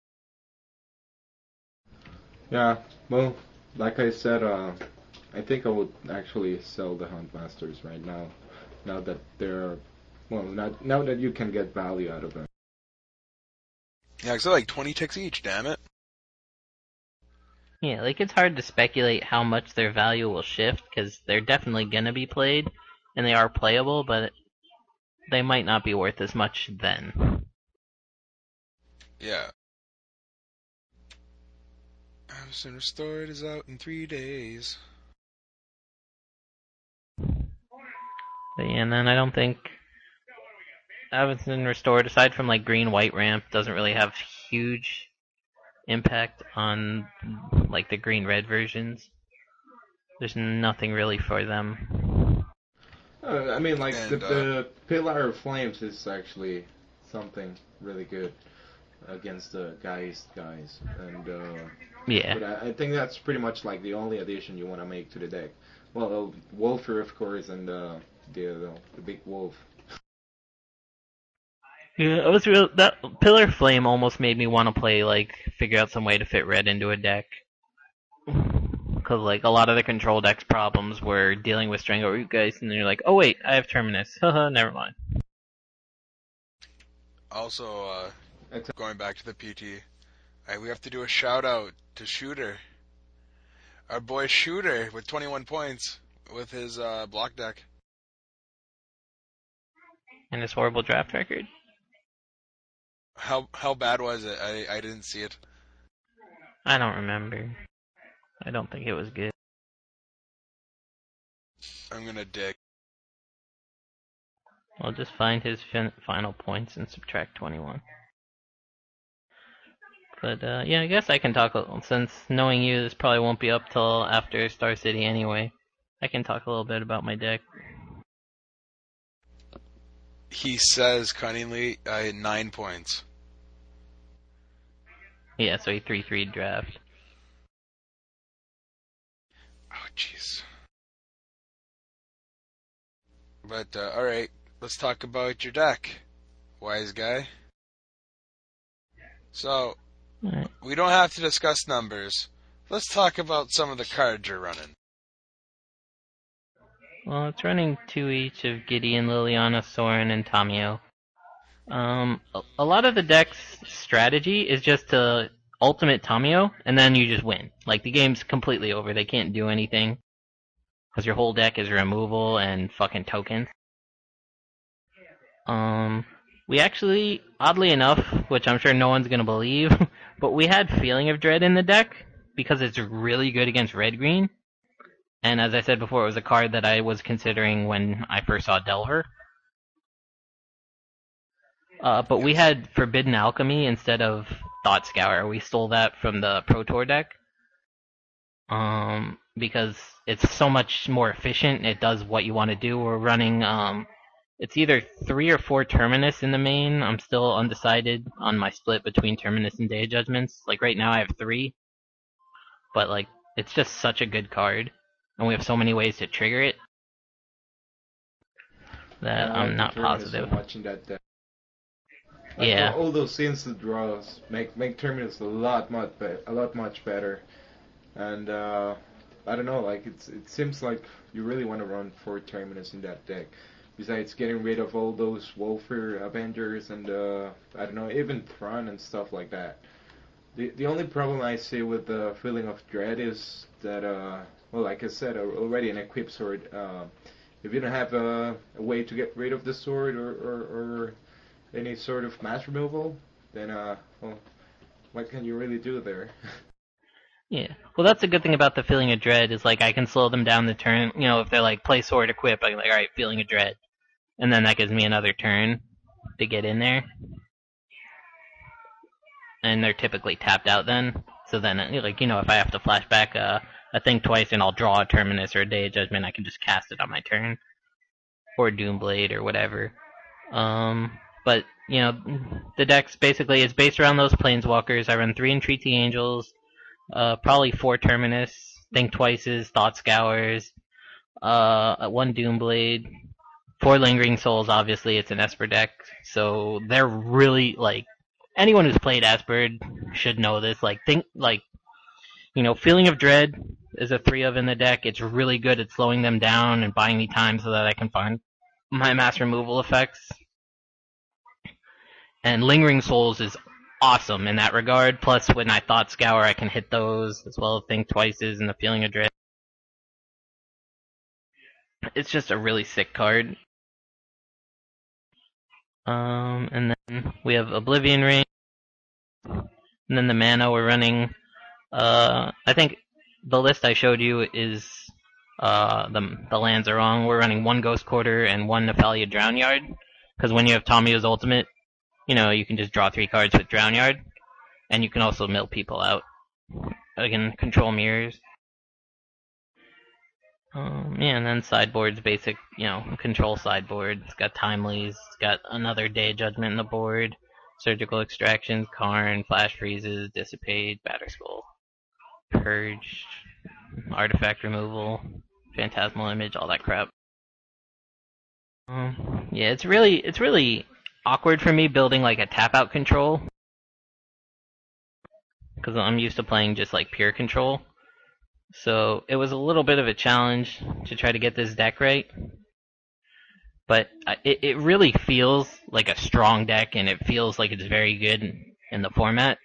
Yeah, well, like I said, uh, I think I would actually sell the Huntmasters right now, now that they're, well, not, now that you can get value out of them. Yeah, because they're like twenty ticks each, damn it. Yeah, like it's hard to speculate how much their value will shift, because they're definitely gonna be played, and they are playable, but they might not be worth as much then. Yeah. Avacyn Restored is out in three days. But yeah, and then I don't think Avacyn Restored, aside from like green white ramp, doesn't really have huge impact on like the green red versions. There's nothing really for them. Uh, I mean, like And, the, uh, the Pillar of Flames is actually something really good against the Geist guys, and uh, Yeah. but I, I think that's pretty much like the only addition you want to make to the deck. Well, uh, Wolfer, of course, and uh, the, the the big wolf. Yeah, it was real. That Pillar Flame almost made me want to play like figure out some way to fit red into a deck. Because like a lot of the control deck's problems were dealing with Strangleroot Geist, and then you're like, oh wait, I have Terminus. Haha, never mind. Also, uh, Except- going back to the P T, I, we have to do a shout out to Shooter. Our boy Shooter with twenty-one points with his uh, block deck. And this horrible draft record. How how bad was it? I, I didn't see it. I don't remember. I don't think it was good. I'm gonna dig. I'll just find his fin- final points and subtract twenty-one. But uh, yeah, I guess I can talk a little, since knowing you, this probably won't be up till after Star City anyway. I can talk a little bit about my deck. He says cunningly, I had nine points. Yeah, so he three three draft. Oh, jeez. But, uh, alright, let's talk about your deck, wise guy. So, Alright. we don't have to discuss numbers. Let's talk about some of the cards you're running. Well, it's running two each of Gideon, Liliana, Soren, and Tamio. Um, a, a lot of the deck's strategy is just to ultimate Tamio, and then you just win. Like, the game's completely over. They can't do anything. Because your whole deck is removal and fucking tokens. Um, we actually, oddly enough, which I'm sure no one's gonna believe, but we had Feeling of Dread in the deck, because it's really good against red-green. And as I said before, it was a card that I was considering when I first saw Delver. Uh, but we had Forbidden Alchemy instead of Thought Scour. We stole that from the Pro Tour deck. Um, because it's so much more efficient. It does what you want to do. We're running, um, it's either three or four Terminus in the main. I'm still undecided on my split between Terminus and Day Judgments. Like right now I have three. But like, it's just such a good card. And we have so many ways to trigger it that Yeah, I I'm like not the Terminus positive. So much in that deck. Like, Yeah. all those instant draws make make Terminus a lot much be- a lot much better, and uh, I don't know, like it's it seems like you really want to run four Terminus in that deck. Besides getting rid of all those Wolfer Avengers and uh, I don't know, even Thrawn and stuff like that. The the only problem I see with the Feeling of Dread is that uh, well, like I said, al- already an equipped sword. Uh, if you don't have a, a way to get rid of the sword or, or, or any sort of mass removal, then uh, well, what can you really do there? Yeah. Well, that's a good thing about the Feeling of Dread is like I can slow them down the turn. You know, if they're like play sword equip, I'm like, all right, Feeling of Dread, and then that gives me another turn to get in there. And they're typically tapped out then. So then, like you know, if I have to flash back a a thing twice and I'll draw a Terminus or a Day of Judgment, I can just cast it on my turn, or Doomblade or whatever. Um, but you know, the deck's basically is based around those Planeswalkers. I run three Entreaty Angels. Uh, probably four Terminus, Think Twices, Thought Scours, uh, one Doomblade, four Lingering Souls. Obviously, it's an Esper deck, so they're really like anyone who's played Esper should know this. Like, think like you know, Feeling of Dread is a three of in the deck. It's really good at slowing them down and buying me time so that I can find my mass removal effects. And Lingering Souls is awesome in that regard. Plus, when I Thought Scour, I can hit those, as well as Think Twices and the Feeling of Dread. It's just a really sick card. Um, and then we have Oblivion Ring. And then the mana we're running, uh, I think the list I showed you is, uh, the, the lands are wrong. We're running one Ghost Quarter and one Nephalia Drownyard. Because when you have Tamiyo's Ultimate, you know, you can just draw three cards with Drownyard. And you can also mill people out. Again, control mirrors. Um, yeah, and then sideboard's basic, you know, control sideboard. It's got Timelies, it's got another Day of Judgment in the board, Surgical Extractions, Karn, Flash Freezes, Dissipate, Batterskull, Purge, Artifact Removal, Phantasmal Image, all that crap. Um, yeah, it's really, it's really awkward for me building like a tap out control. Because I'm used to playing just like pure control. So it was a little bit of a challenge to try to get this deck right. But it, it really feels like a strong deck, and it feels like it's very good in the format.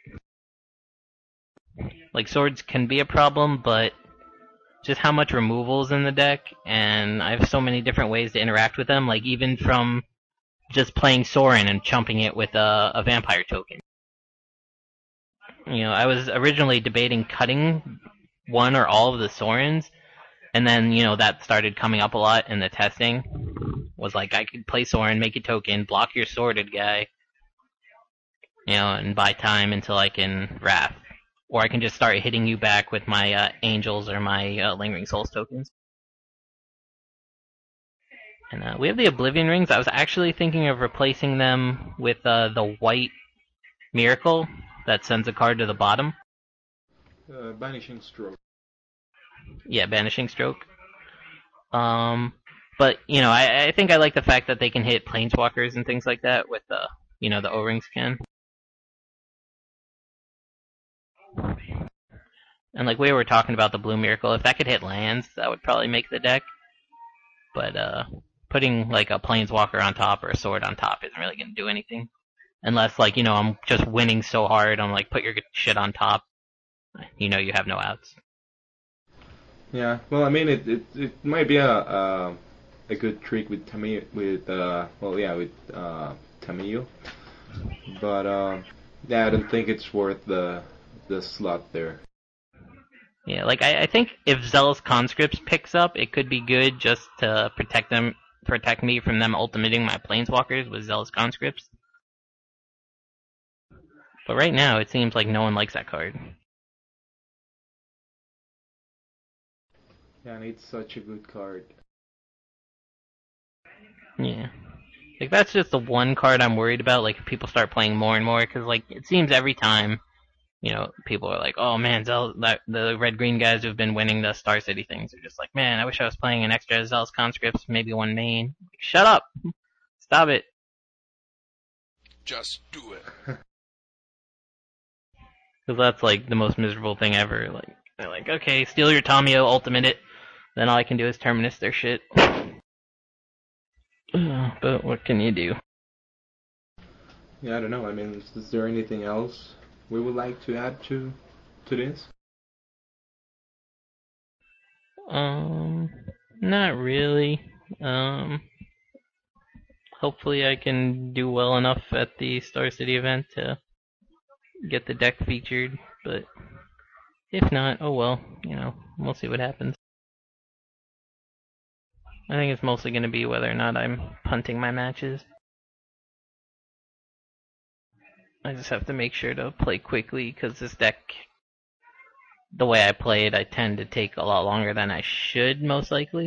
Like, swords can be a problem, but just how much removal's in the deck, and I have so many different ways to interact with them, like even from just playing Sorin and chumping it with a, a vampire token. You know, I was originally debating cutting one or all of the Sorins, and then, you know, that started coming up a lot in the testing. Was like, I could play Sorin, make a token, block your sorted guy, you know, and buy time until I can Wrath. Or I can just start hitting you back with my uh, Angels or my uh, Lingering Souls tokens. And uh, we have the Oblivion Rings. I was actually thinking of replacing them with uh, the white Miracle that sends a card to the bottom. Uh, Banishing Stroke. Yeah, Banishing Stroke. Um, but, you know, I, I think I like the fact that they can hit Planeswalkers and things like that with, uh, you know, the O-Rings can. And like we were talking about the Blue Miracle, if that could hit lands, that would probably make the deck. But, uh, putting like a Planeswalker on top or a sword on top isn't really going to do anything. Unless, like, you know, I'm just winning so hard, I'm like, put your shit on top. You know you have no outs. Yeah, well, I mean, it it, it might be a a, a good trick with Tamiyo, with uh, well, yeah, with uh, Tamiyo, but uh, yeah, I don't think it's worth the the slot there. Yeah, like I, I think if Zealous Conscripts picks up, it could be good just to protect them, protect me from them ultimating my Planeswalkers with Zealous Conscripts. But right now, it seems like no one likes that card. Yeah, and it's such a good card. Yeah. Like, that's just the one card I'm worried about, like, if people start playing more and more, because, like, it seems every time, you know, people are like, oh, man, Zel- that, the red-green guys who've been winning the Star City things are just like, man, I wish I was playing an extra Zealous Conscripts, maybe one main. Like, shut up! Stop it! Just do it. Because that's, like, the most miserable thing ever. Like, they're like, okay, steal your Tamiyo, ultimate it, then all I can do is Terminus their shit. But what can you do? Yeah, I don't know. I mean, is, is there anything else we would like to add to to this? Um, not really. Um, hopefully I can do well enough at the Star City event to get the deck featured, but If not, oh well, you know, we'll see what happens. I think it's mostly going to be whether or not I'm punting my matches. I just have to make sure to play quickly, because this deck, the way I play it, I tend to take a lot longer than I should, most likely.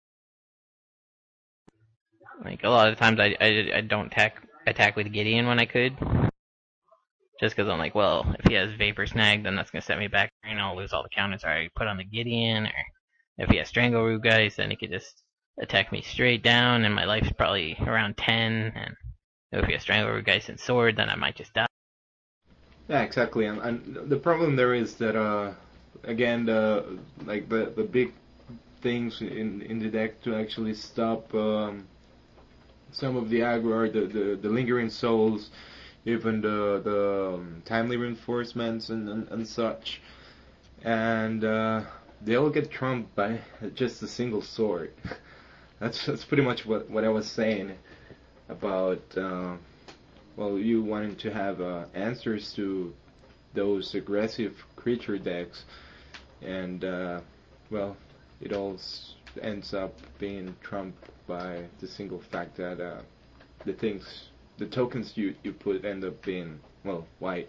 Like, a lot of times I, I, I don't attack, attack with Gideon when I could. Just because I'm like, well, if he has Vapor Snag, then that's going to set me back, and I'll lose all the counters I already put on the Gideon, or if he has Strangleroot Geist, then he could just attack me straight down, and my life's probably around ten, and if he has Strangleroot Geist and Sword, then I might just die. Yeah, exactly. And, and the problem there is that, uh, again, the like the the big things in in the deck to actually stop um, some of the aggro, are the, the the lingering souls, even the the um, timely reinforcements and, and and such, and uh, they all get trumped by just a single sword. that's that's pretty much what what I was saying about. Uh, Well, you wanting to have uh, answers to those aggressive creature decks, and uh, well, it all s- ends up being trumped by the single fact that uh, the things, the tokens you, you put end up being, well, white.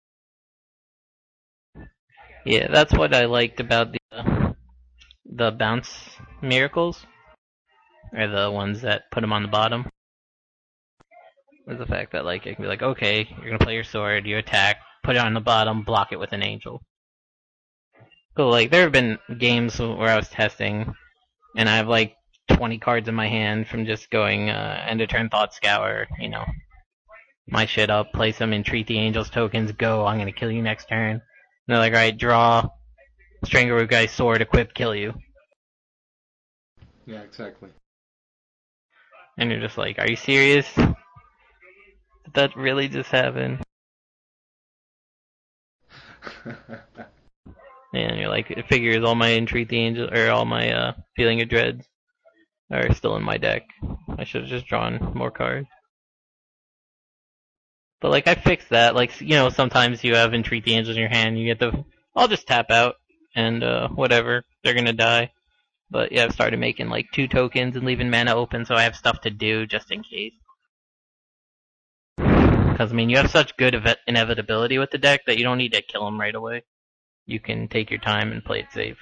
Yeah, that's what I liked about the uh, the bounce miracles, or the ones that put them on the bottom. Was the fact that like it can be like, okay, you're gonna play your sword, you attack, put it on the bottom, block it with an angel. So like there have been games where I was testing, and I have like twenty cards in my hand from just going uh, end of turn Thought Scour, you know, my shit up, place them, entreat the angels tokens, go, I'm gonna kill you next turn. And they're like, alright, draw, Strangleroot Geist, sword, equip, kill you. Yeah, exactly. And you're just like, are you serious? Did that really just happen? And you're like, it figures all my entreat the angel, or all my uh, feeling of dreads are still in my deck. I should have just drawn more cards. But like, I fixed that. Like, you know, sometimes you have entreat the angels in your hand, you get the, I'll just tap out, and uh, whatever, they're gonna die. But yeah, I've started making like two tokens and leaving mana open so I have stuff to do just in case. Because, I mean, you have such good ev- inevitability with the deck that you don't need to kill them right away. You can take your time and play it safe.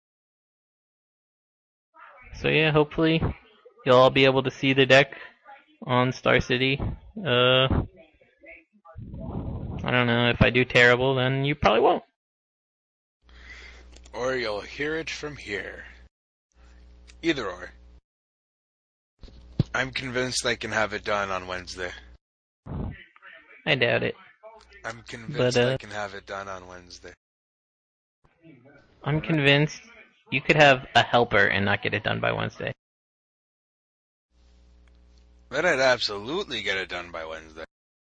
So yeah, hopefully you'll all be able to see the deck on Star City. Uh, I don't know, if I do terrible, then you probably won't. Or you'll hear it from here. Either or. I'm convinced I can have it done on Wednesday. I doubt it. I'm convinced But, uh, I can have it done on Wednesday. I'm convinced you could have a helper and not get it done by Wednesday. Then I'd absolutely get it done by Wednesday.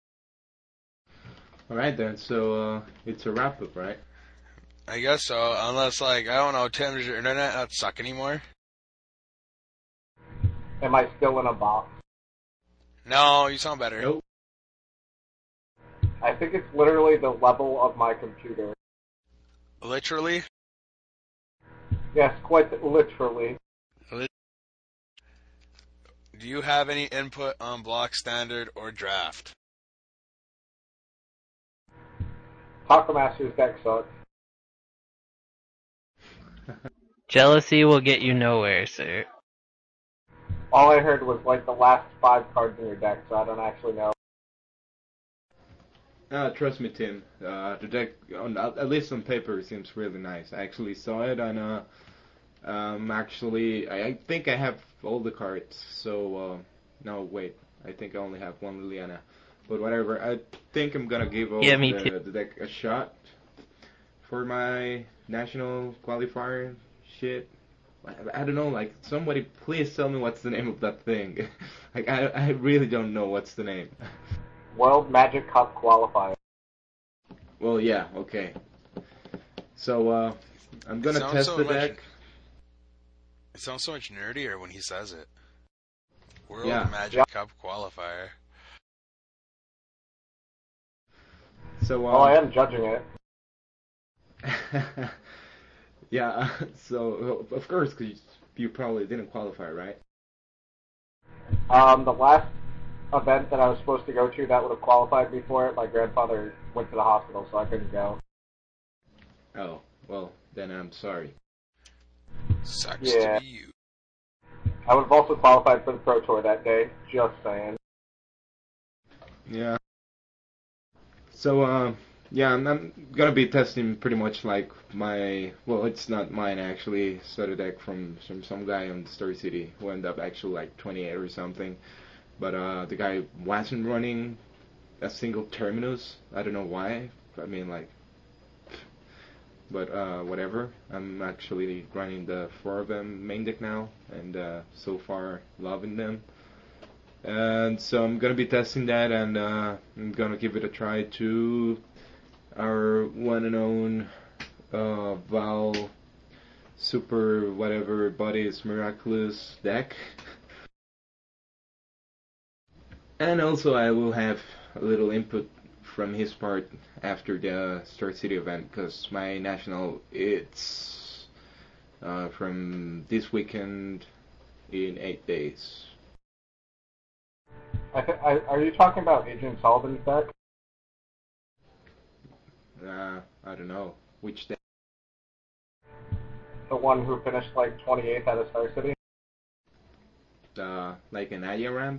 Alright then, so uh, it's a wrap up, right? I guess so, unless, like, I don't know, Tim, does your internet not suck anymore? Am I still in a box? No, you sound better. Nope. I think it's literally the level of my computer. Literally? Yes, quite literally. Lit- Do you have any input on block standard or draft? Taco Master's deck sucks. Jealousy will get you nowhere, sir. All I heard was like the last five cards in your deck, so I don't actually know. Uh, trust me, Tim. Uh, the deck, on, at least on paper, seems really nice. I actually saw it, and uh, um, actually, I, I think I have all the cards. So, uh, no, wait, I think I only have one Liliana. But whatever, I think I'm gonna give all Yeah, me the, too. the deck a shot for my national qualifier shit. I, I don't know, like, somebody please tell me what's the name of that thing. like, I, I really don't know what's the name. World Magic Cup qualifier. Well, yeah, okay. So, uh, I'm gonna sounds test so the much- deck. It sounds so much nerdier when he says it. World Yeah. Magic Yeah. Cup qualifier. So, uh, Well, I am judging it. Yeah, so of course, because you probably didn't qualify, right? Um, the last event that I was supposed to go to that would have qualified me for it, my grandfather went to the hospital, so I couldn't go. Oh, well, then I'm sorry. Sucks Yeah. to be you. I would have also qualified for the Pro Tour that day, just saying. Yeah. So, uh, yeah, I'm, I'm gonna be testing pretty much like my, well, it's not mine actually, started deck from, from some guy on Story City who ended up actually like twenty-eight or something. But uh, the guy wasn't running a single terminus. I don't know why. I mean, like, but uh, whatever. I'm actually running the four of them main deck now, and uh, so far loving them. And so I'm gonna be testing that, and uh, I'm gonna give it a try to our one and own uh, Val Super whatever Body's Miraculous deck. And also I will have a little input from his part after the Star City event, because my national, it's uh, from this weekend in eight days. I th- I, are you talking about Adrian Sullivan's deck? Uh, I don't know. Which day? The one who finished like twenty-eighth out of Star City? Uh, like an Aya ramp?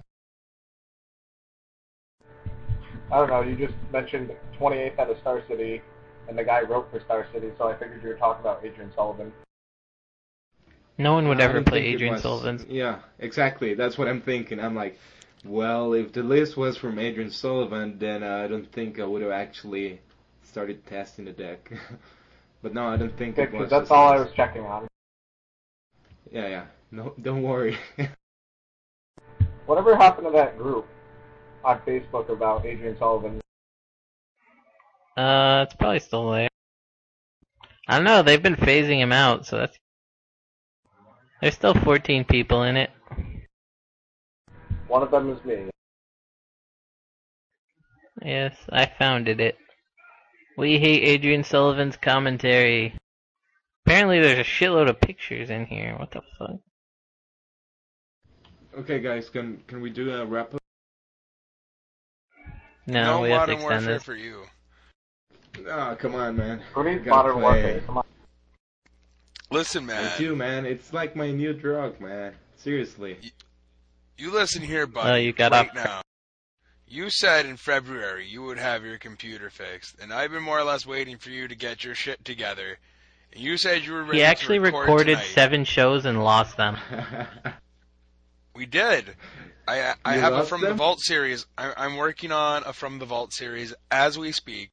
I don't know, you just mentioned twenty-eighth out of Star City, and the guy wrote for Star City, so I figured you were talking about Adrian Sullivan. No one would No, I ever don't play think it Adrian was- Sullivan. Yeah, exactly. That's what I'm thinking. I'm like, well, if the list was from Adrian Sullivan, then uh, I don't think I would have actually started testing the deck. But no, I don't think it Because was. that's the all I same. was checking on. Yeah, yeah. No, don't worry. Whatever happened to that group on Facebook about Adrian Sullivan? Uh, it's probably still there. I don't know, they've been phasing him out, so that's... There's still fourteen people in it. One of them is me. Yes, I founded it. We hate Adrian Sullivan's commentary. Apparently there's a shitload of pictures in here. What the fuck? Okay, guys, can can we do a wrap up? No, no we have to Modern extend Warfare this. for you. Ah, come on, man. Who needs Gotta Modern play. Warfare? Come on. Listen, man. I do, man. It's like my new drug, man. Seriously. You listen here, buddy. Oh, you got right off- now. You said in February you would have your computer fixed, and I've been more or less waiting for you to get your shit together. And you said you were ready He actually to record recorded tonight. seven shows and lost them. We did. I I You have a lost From the them? Vault series. I, I'm working on a From the Vault series as we speak.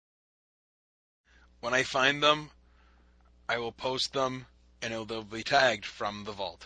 When I find them, I will post them, and it'll, they'll be tagged From the Vault.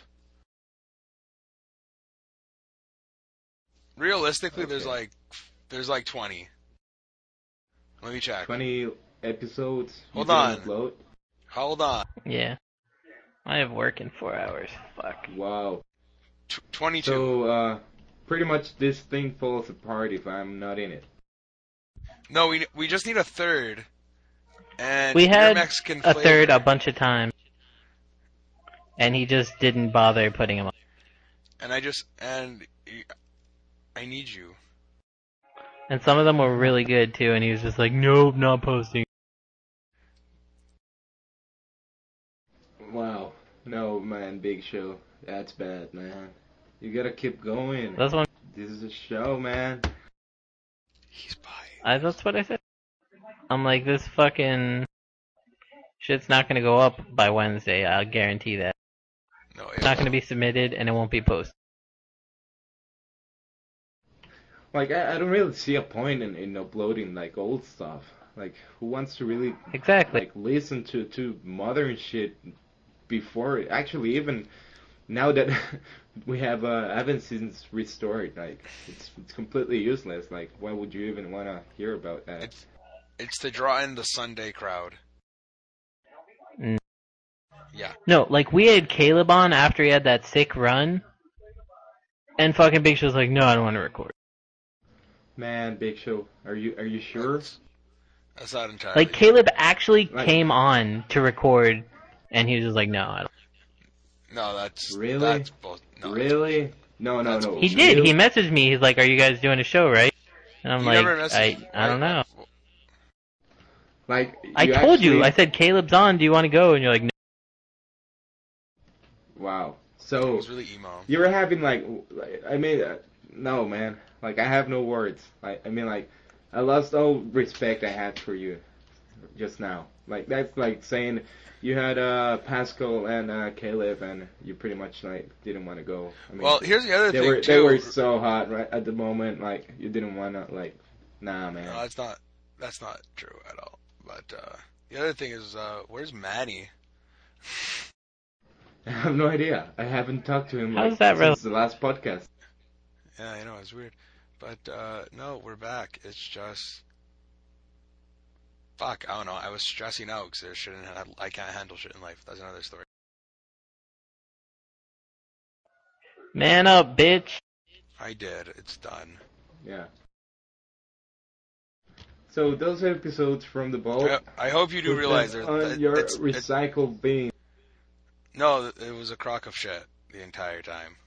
Realistically, Okay. there's like there's like twenty. Let me check. twenty episodes. you Hold didn't on. upload? Hold on. Yeah. I have work in four hours. Fuck. Wow. T- twenty-two. So, uh, pretty much this thing falls apart if I'm not in it. No, we we just need a third. And We your had Mexican a flavor. third a bunch of times. And he just didn't bother putting him on. And I just and I need you. And some of them were really good too, and he was just like, nope, not posting. Wow. No, man, Big Show. That's bad, man. You gotta keep going. That's one. This is a show, man. He's buying. I, that's what I said. I'm like, this fucking shit's not gonna go up by Wednesday. I'll guarantee that. No, It's not gonna be submitted, and it won't be posted. Like, I, I don't really see a point in, in uploading, like, old stuff. Like, who wants to really, Exactly. like, listen to, to modern shit before, actually, even now that we have uh, Evan seasons restored, like, it's it's completely useless. Like, why would you even want to hear about that? It's it's to draw in the Sunday crowd. Mm. Yeah. No, like, we had Caleb on after he had that sick run, and fucking Big Show's like, no, I don't want to record. Man, Big Show, are you are you sure? Let's- That's not entirely. Like Caleb actually Like- came on to record, and he was just like, "No, I don't." No, that's Really? That's both. No, that's- Really? No, no, That's no. He bullshit. did. Really? He messaged me. He's like, "Are you guys doing a show, right?" And I'm You like, never messaged- "I, I don't know." Like I you told you. actually- I said Caleb's on. Do you want to go? And you're like, "No." Wow. It So was really emo. you were having like, I mean, uh, no, man. Like I have no words. Like I mean, like I lost all respect I had for you just now. Like that's like saying you had uh Pascal and uh Caleb, and you pretty much like didn't want to go. I mean, Well, here's the other they thing were too. they were so hot right at the moment. Like you didn't want to like, nah, man. No, that's not. That's not true at all. But uh, the other thing is, uh, where's Manny? I have no idea. I haven't talked to him How's like, that since the last podcast. Yeah, I know it's weird. But uh, no, we're back. It's just. Fuck, I don't know. I was stressing out because there shouldn't have, I can't handle shit in life. That's another story. Man up, bitch. I did. It's done. Yeah. So those episodes from the boat. I, I hope you do put realize them there's on it- your it's, it, recycled bin. no, it was a crock of shit the entire time.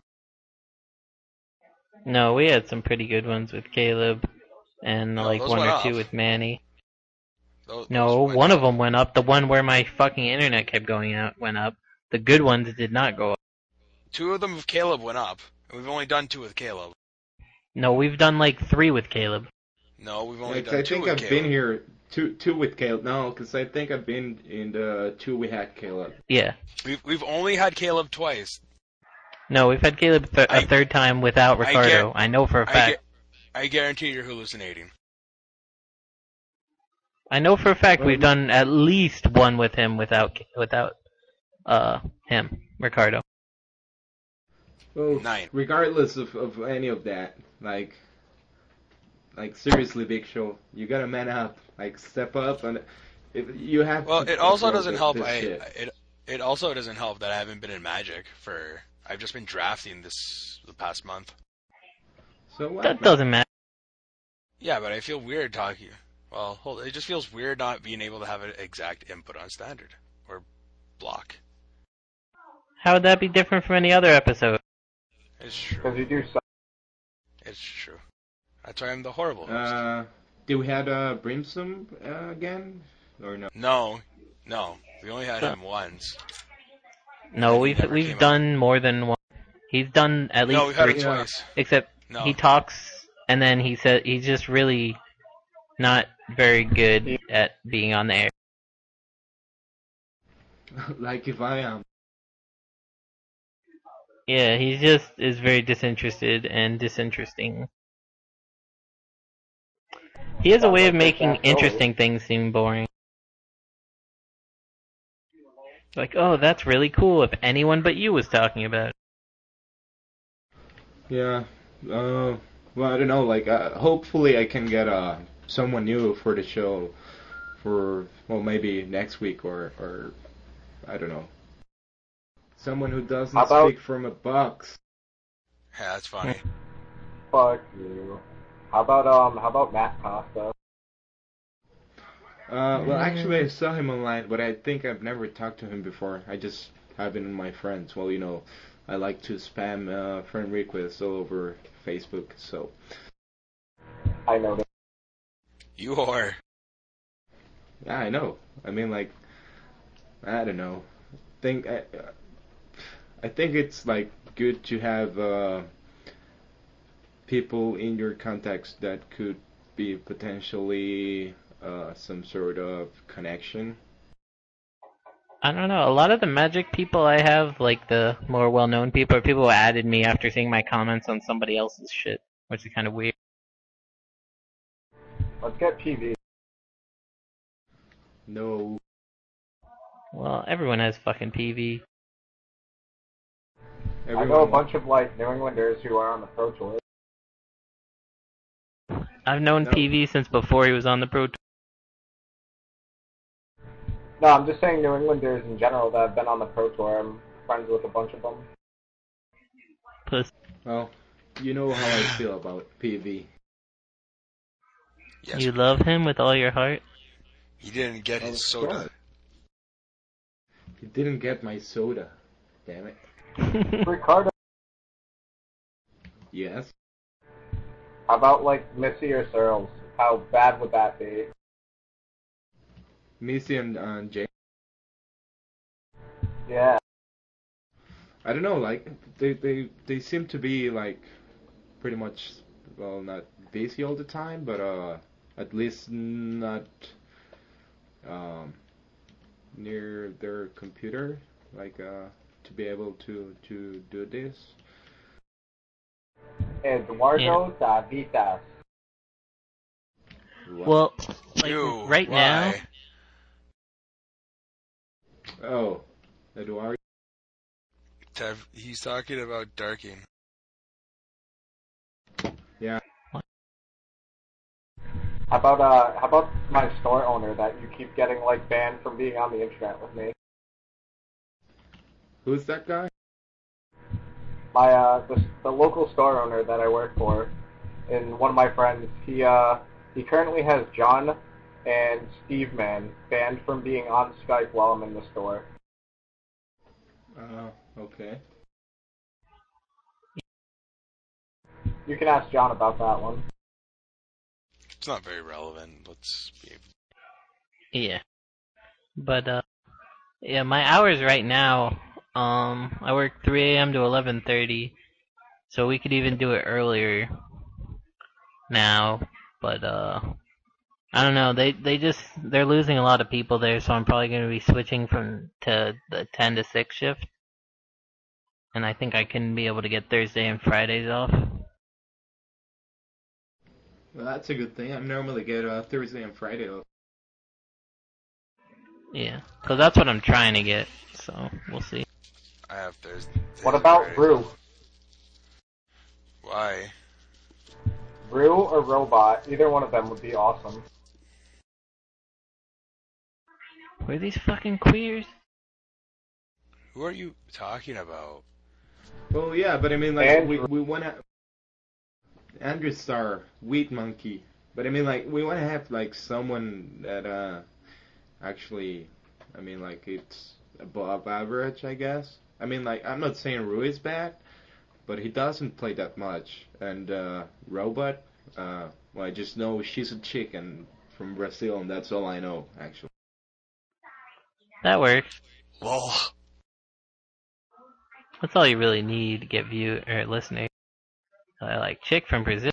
No, we had some pretty good ones with Caleb, and No, like those one or went two off. with Manny. Those, No, those went one up. of them went up. The one where my fucking internet kept going out went up. The good ones did not go up. Two of them with Caleb went up, and we've only done two with Caleb. No, we've done like three with Caleb. No, we've only Like, done I two think with I've Caleb. been here two two with Caleb. No, because I think I've been in the two we had Caleb. Yeah. We've we've only had Caleb twice. No, we've had Caleb th- a I- third time without I Ricardo. get- I know for a I, fact. gu- I guarantee you're hallucinating. I know for a fact Well, we've done at least one with him without without uh him, Ricardo. Well, Nine. regardless of, of any of that, like, like seriously, Big Show, you gotta man up. Like, step up, and if you have. Well, to it also control doesn't this- help. this I shit. it it also doesn't help that I haven't been in Magic for. I've just been drafting this the past month. So what? That man? doesn't matter. Yeah, but I feel weird talking. Well, hold. It just feels weird not being able to have an exact input on standard or block. How would that be different from any other episode? It's true. Because you do suck. It's true. That's why I'm the horrible host. Uh, did we had uh Brimstone uh, again, or no? no, no. We only had Huh. him once. No, He we've never we've came up. done more than one. He's done at least No, we've had three, him Yeah. twice. except No. he talks and then he said he's just really not very good at being on the air. Like if I am. Yeah, he just is very disinterested and disinteresting. He has a way of making interesting things seem boring. Like, oh, that's really cool if anyone but you was talking about it. Yeah. Uh, well, I don't know. Like, uh, hopefully, I can get uh someone new for the show, for well, maybe next week or or I don't know. Someone who doesn't How about- speak from a box. Yeah, that's funny. Fuck you. How about um? How about Matt Costa? Uh, well, actually, I saw him online, but I think I've never talked to him before. I just have been in my friends. Well, you know, I like to spam uh, friend requests all over Facebook, so. I know that. You are. Yeah, I know. I mean, like, I don't know. Think I, I think it's like good to have uh, people in your contacts that could be potentially uh, some sort of connection. I don't know. A lot of the Magic people I have, like the more well-known people, are people who added me after seeing my comments on somebody else's shit, which is kind of weird. Let's get P V. No. Well, everyone has fucking P V. I know a Everyone- bunch of like New Englanders who are on the Pro Tour. I've known No. P V since before he was on the Pro Tour. No, I'm just saying New Englanders in general that have been on the Pro Tour. I'm friends with a bunch of them. Puss. Well, you know how I feel about P V. Yes. You love him with all your heart? He didn't get Oh, his soda. God. He didn't get my soda. Damn it. Ricardo, Yes. how about like Missy or Searles? How bad would that be? Missy and uh, Jay. Yeah. I don't know, like they, they they seem to be like pretty much, well, not busy all the time, but uh at least not um near their computer, like uh to be able to to do this. Eduardo Davitas. What? Well, like Ew, right now, why? Oh, Eduardo. Tev, he's talking about Darking. Yeah. How about uh, how about my store owner that you keep getting like banned from being on the internet with me? Who's that guy? My uh, the, the local store owner that I work for, and one of my friends, he uh, he currently has John and Steve Man banned from being on Skype while I'm in the store. Uh, okay. You can ask John about that one. It's not very relevant. Let's be. yeah. But uh, yeah, my hours right now, um, I work three a m to eleven thirty, so we could even do it earlier now. But uh, I don't know. They they just they're losing a lot of people there, so I'm probably going to be switching from to the ten to six shift, and I think I can be able to get Thursday and Fridays off. Well, that's a good thing. I normally get uh, Thursday and Friday off. Yeah, because that's what I'm trying to get. So we'll see. I have Thursday. What about Brew? Why? Brew or Robot? Either one of them would be awesome. Who are these fucking queers? Who are you talking about? Well, yeah, but I mean, like, Andrew. we we want to Andrew Star, Wheat Monkey, but I mean, like, we want to have like someone that uh actually, I mean, like, it's above average, I guess. I mean, like, I'm not saying Rui is bad, but he doesn't play that much. And uh, Robot, uh, well, I just know she's a chick and from Brazil, and that's all I know, actually. That works. Lol. That's all you really need to get view or listeners. I like chick from Brazil.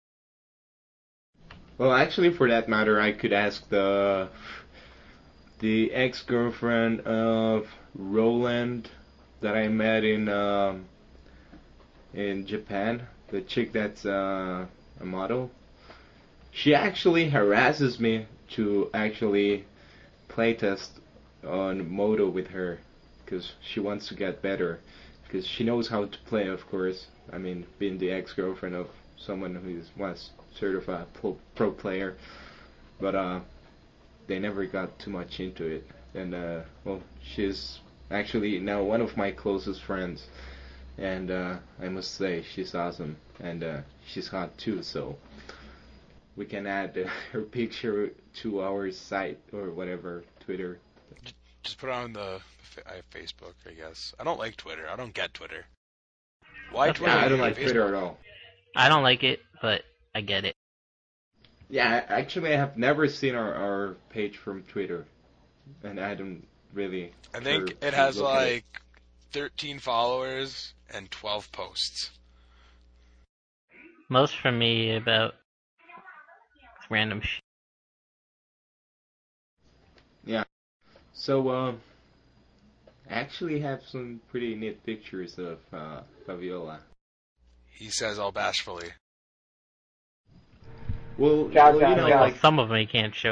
Well, actually, for that matter, I could ask the the ex-girlfriend of Roland that I met in um, in Japan, the chick that's uh, a model. She actually harasses me to actually playtest on Moto with her because she wants to get better because she knows how to play, of course. I mean, being the ex-girlfriend of someone who was certified pro, pro player, but uh, they never got too much into it. And uh, well, she's actually now one of my closest friends, and uh, I must say she's awesome, and uh, she's hot too. So we can add uh, her picture to our site or whatever, Twitter. Just put it on the. I have Facebook, I guess. I don't like Twitter. I don't get Twitter. Why That's Twitter? Yeah, I don't You like get Twitter Facebook? at all. I don't like it, but I get it. Yeah, actually, I have never seen our, our page from Twitter, and I don't really. I think care it to has look at it. like thirteen followers and twelve posts. Most from me about random shit. Yeah. So, um, I actually have some pretty neat pictures of uh, Fabiola. He says all bashfully. Well, Ja, well ja, you know, ja. like, Some of them you can't show.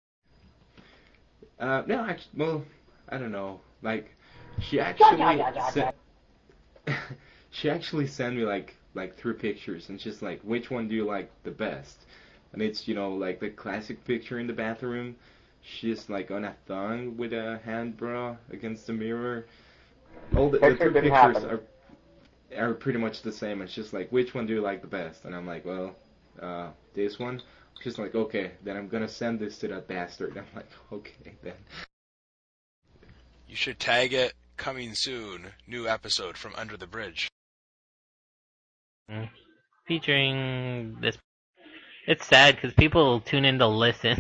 uh, no, actually, well, I don't know. Like, she Ja, actually ja, ja, ja, sent, she actually sent me like like three pictures, and she's like, which one do you like the best? And it's, you know, like the classic picture in the bathroom. She's like on a thong with a hand bra against the mirror. All the, the Picture three didn't pictures happen. are are pretty much the same. It's just like, which one do you like the best? And I'm like, well, uh, this one. she's like, okay, then I'm gonna send this to that bastard. I'm like, okay, then. You should tag it, coming soon, new episode from Under the Bridge. Featuring this. It's sad because people tune in to listen.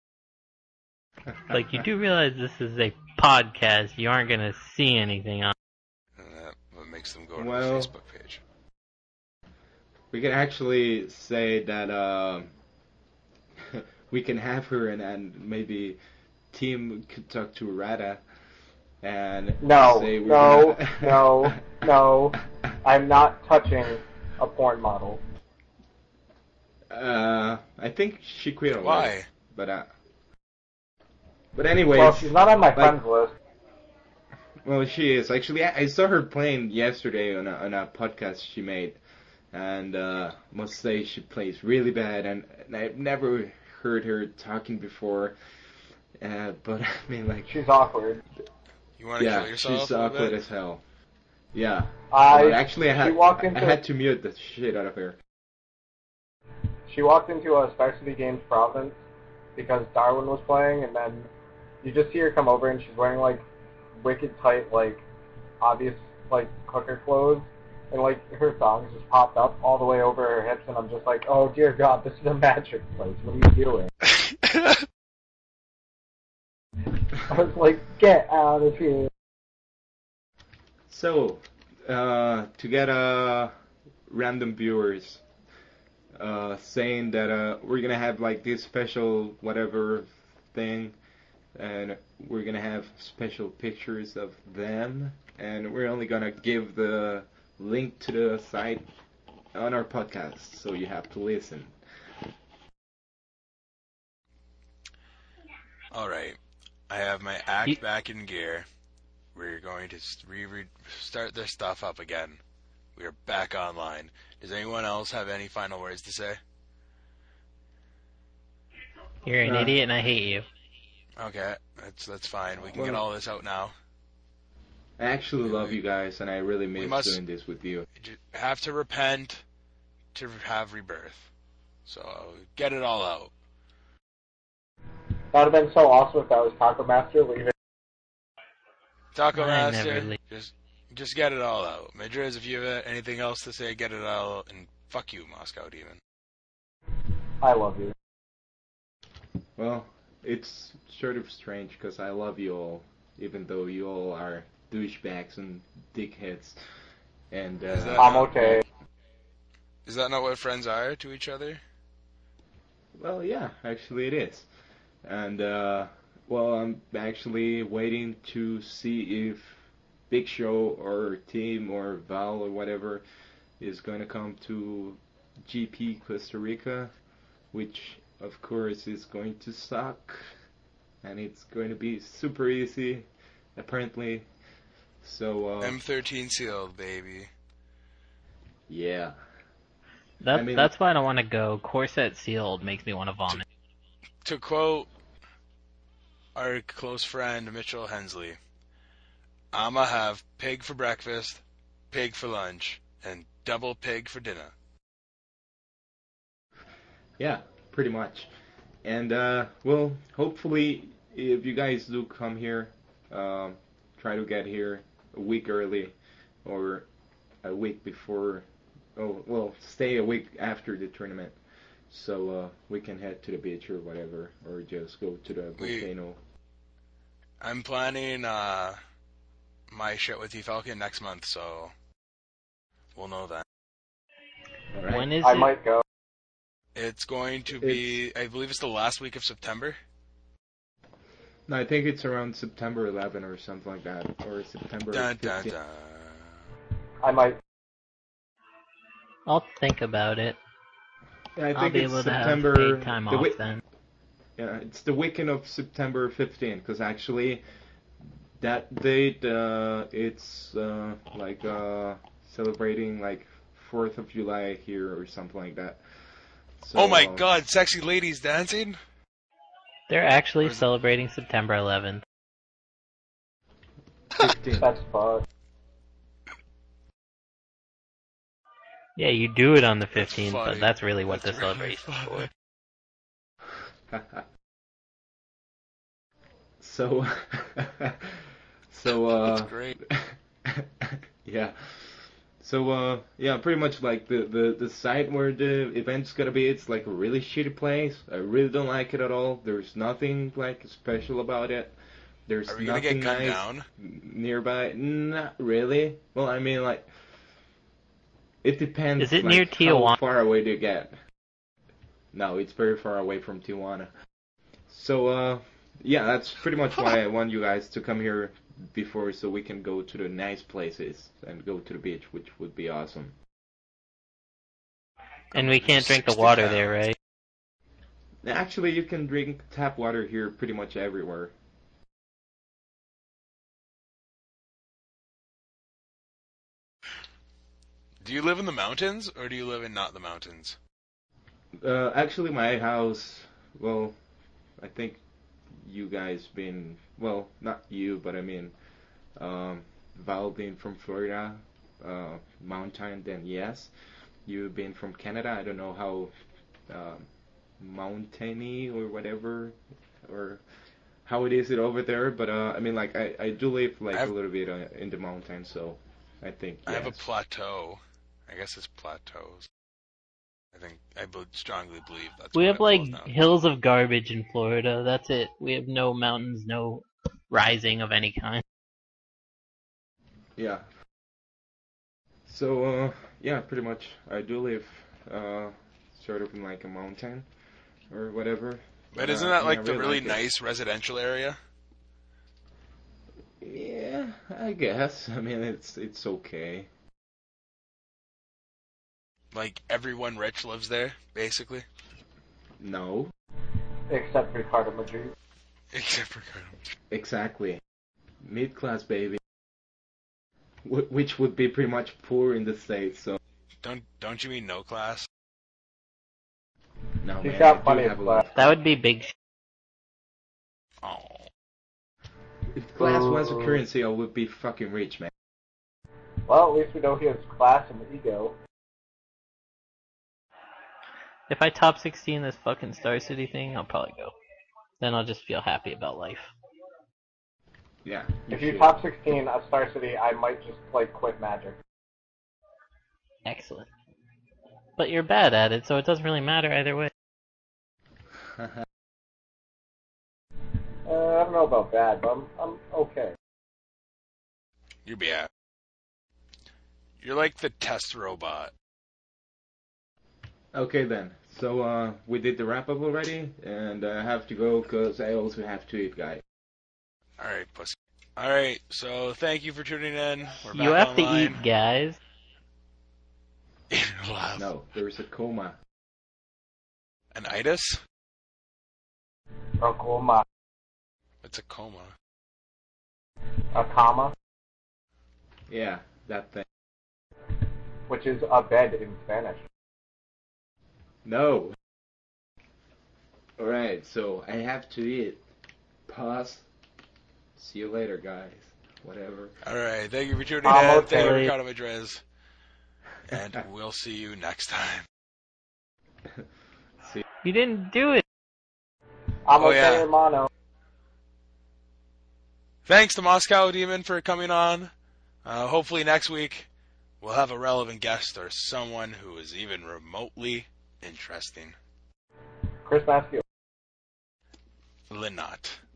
Like, you do realize this is a podcast. You aren't going to see anything on And that what makes them go to Well- the Facebook page. We can actually say that uh, we can have her and, and maybe Team could talk to Rada and No, say we're no, gonna... no, no. I'm not touching a porn model. Uh, I think she quit already. Why? But uh, but anyways, Well, she's not on my like- friends list. well, she is actually. I, I saw her playing yesterday on a on a podcast she made, and uh, must say she plays really bad, and, and I've never heard her talking before. Uh, but I mean, like, She's awkward. You want to yeah, kill yourself she's a little awkward bit? as hell. Yeah, I but actually, I she had walked I into had to mute the shit out of her. she walked into a Star City Games province because Darwin was playing, and then you just see her come over, and she's wearing like wicked tight, like obvious like hooker clothes, and like her thongs just popped up all the way over her hips, and I'm just like, oh dear God, this is a magic place. What are you doing? I was like, get out of here. So, uh, to get uh, random viewers uh, saying that uh, we're gonna have like this special whatever thing, and we're gonna have special pictures of them, and we're only gonna give the link to the site on our podcast, so you have to listen. Alright. I have my act You- back in gear. We're going to re- re- start this stuff up again. We are back online. Does anyone else have any final words to say? You're an Uh, idiot and I hate you. Okay, that's that's fine. We can get Well- all this out now. I actually love you guys, and I really miss must- doing this with you. You have to repent to have rebirth. So get it all out. That would have been so awesome if that was Taco Master leaving. Taco I Master, never leave. just just get it all out. Madriz, if you have anything else to say, get it all out. And fuck you, Moscow Demon. I love you. Well, it's sort of strange because I love you all, even though you all are douchebags and dickheads. And Is uh, that- I'm okay. Is that not what friends are to each other? well, yeah, actually it is. And uh, well, I'm actually waiting to see if Big Show or Team or Val or whatever is going to come to G P Costa Rica, which of course is going to suck, and it's going to be super easy, apparently. So uh, M thirteen sealed, baby. yeah. That, I mean- that's why I don't want to go. Corset sealed makes me want to vomit. To quote our close friend Mitchell Hensley, I'ma have pig for breakfast, pig for lunch, and double pig for dinner. Yeah, pretty much. And, uh, well, hopefully, if you guys do come here, um, try to get here a week early or a week before, oh, well, stay a week after the tournament so uh, we can head to the beach or whatever, or just go to the We- volcano. I'm planning uh, my shit with T-Falcon next month, so we'll know then. All right? When is I it? might go. It's going to be, I believe it's the last week of September. No, I think it's around September eleventh or something like that, or September Dun, dun, fifteenth. dun. I might. I'll think about it. Yeah, I I'll think be it's able to September. have paid time the off wi- then. Yeah, it's the weekend of September fifteenth, because actually that date uh, it's uh, like uh, celebrating like fourth of July here or something like that. So, Oh my uh, god, sexy ladies dancing? They're actually Where's it? celebrating September eleventh. fifteenth. That's fun. Yeah, you do it on the That's fifteenth, funny. but that's really what That's the really celebration's funny. for. so, so, uh, That's great. yeah. So, uh, yeah, pretty much like the, the, the site where the event's gonna be, it's like a really shitty place. I really don't like it at all. There's nothing like special about it. There's Are we gonna nothing get gunned nice down? nearby. Not really. Well, I mean, like, it depends. Is it like, near Tijuana? How far away do you get? No, it's very far away from Tijuana. So, uh, yeah, that's pretty much why I want you guys to come here before, so we can go to the nice places and go to the beach, which would be awesome. And we can't drink the sixty water pounds. there, right? Actually, you can drink tap water here pretty much everywhere. Do you live in the mountains, or do you live in not the mountains? Uh, actually, my house, well, I think you guys been, well, not you, but I mean, um, Val being from Florida, uh, mountain, then yes. You being from Canada, I don't know how um, mountainy or whatever, or how it is it over there, but uh, I mean, like, I, I do live like I've- a little bit uh, in the mountains, so I think I have a yes. plateau. I guess it's plateaus. I think I be- strongly believe that's We what have it like boils down to. hills of garbage in Florida. That's it. We have no mountains, no rising of any kind. Yeah. So, uh, yeah, pretty much. I do live, uh, sort of in like a mountain or whatever. But uh, isn't that yeah, like I the really like it. nice residential area? Yeah, I guess. I mean, it's it's okay. Like everyone rich lives there, basically, No, Except Ricardo Madrid. except for Colonel. exactly. Mid class baby. Wh- which would be pretty much poor in the States. So Don't don't you mean no class? no, You man. got I do plenty have of a lot. That would be big. Sh- Oh, If class was a Ooh. currency, I would be fucking rich, man. Well, at least we know he has class and ego. if I top sixteen this fucking Star City thing, I'll probably go. Then I'll just feel happy about life. Yeah. If you should. top sixteen at Star City, I might just like quit Magic. Excellent. But you're bad at it, so it doesn't really matter either way. Uh, I don't know about bad, but I'm I'm okay. you're bad. You're like the test robot. Okay then. So uh, we did the wrap up already, and I have to go because I also have to eat, guys. All right, pussy. All right, so thank you for tuning in. We're back You have to online. eat, guys. Laugh. No, there's a coma. An itis? Oklahoma. It's a coma. A comma, Yeah, that thing. which is a bed in Spanish. No. Alright, so I have to eat. Pause. See you later, guys. Whatever. All right, thank you for tuning I'm in. okay. Thank you, Ricardo Madrez. And we'll see you next time. See. You didn't do it. I'm Oh, okay, yeah. hermano. Thanks to Moscow Demon for coming on. Uh, hopefully next week we'll have a relevant guest or someone who is even remotely interesting. Chris Maskey. Linot.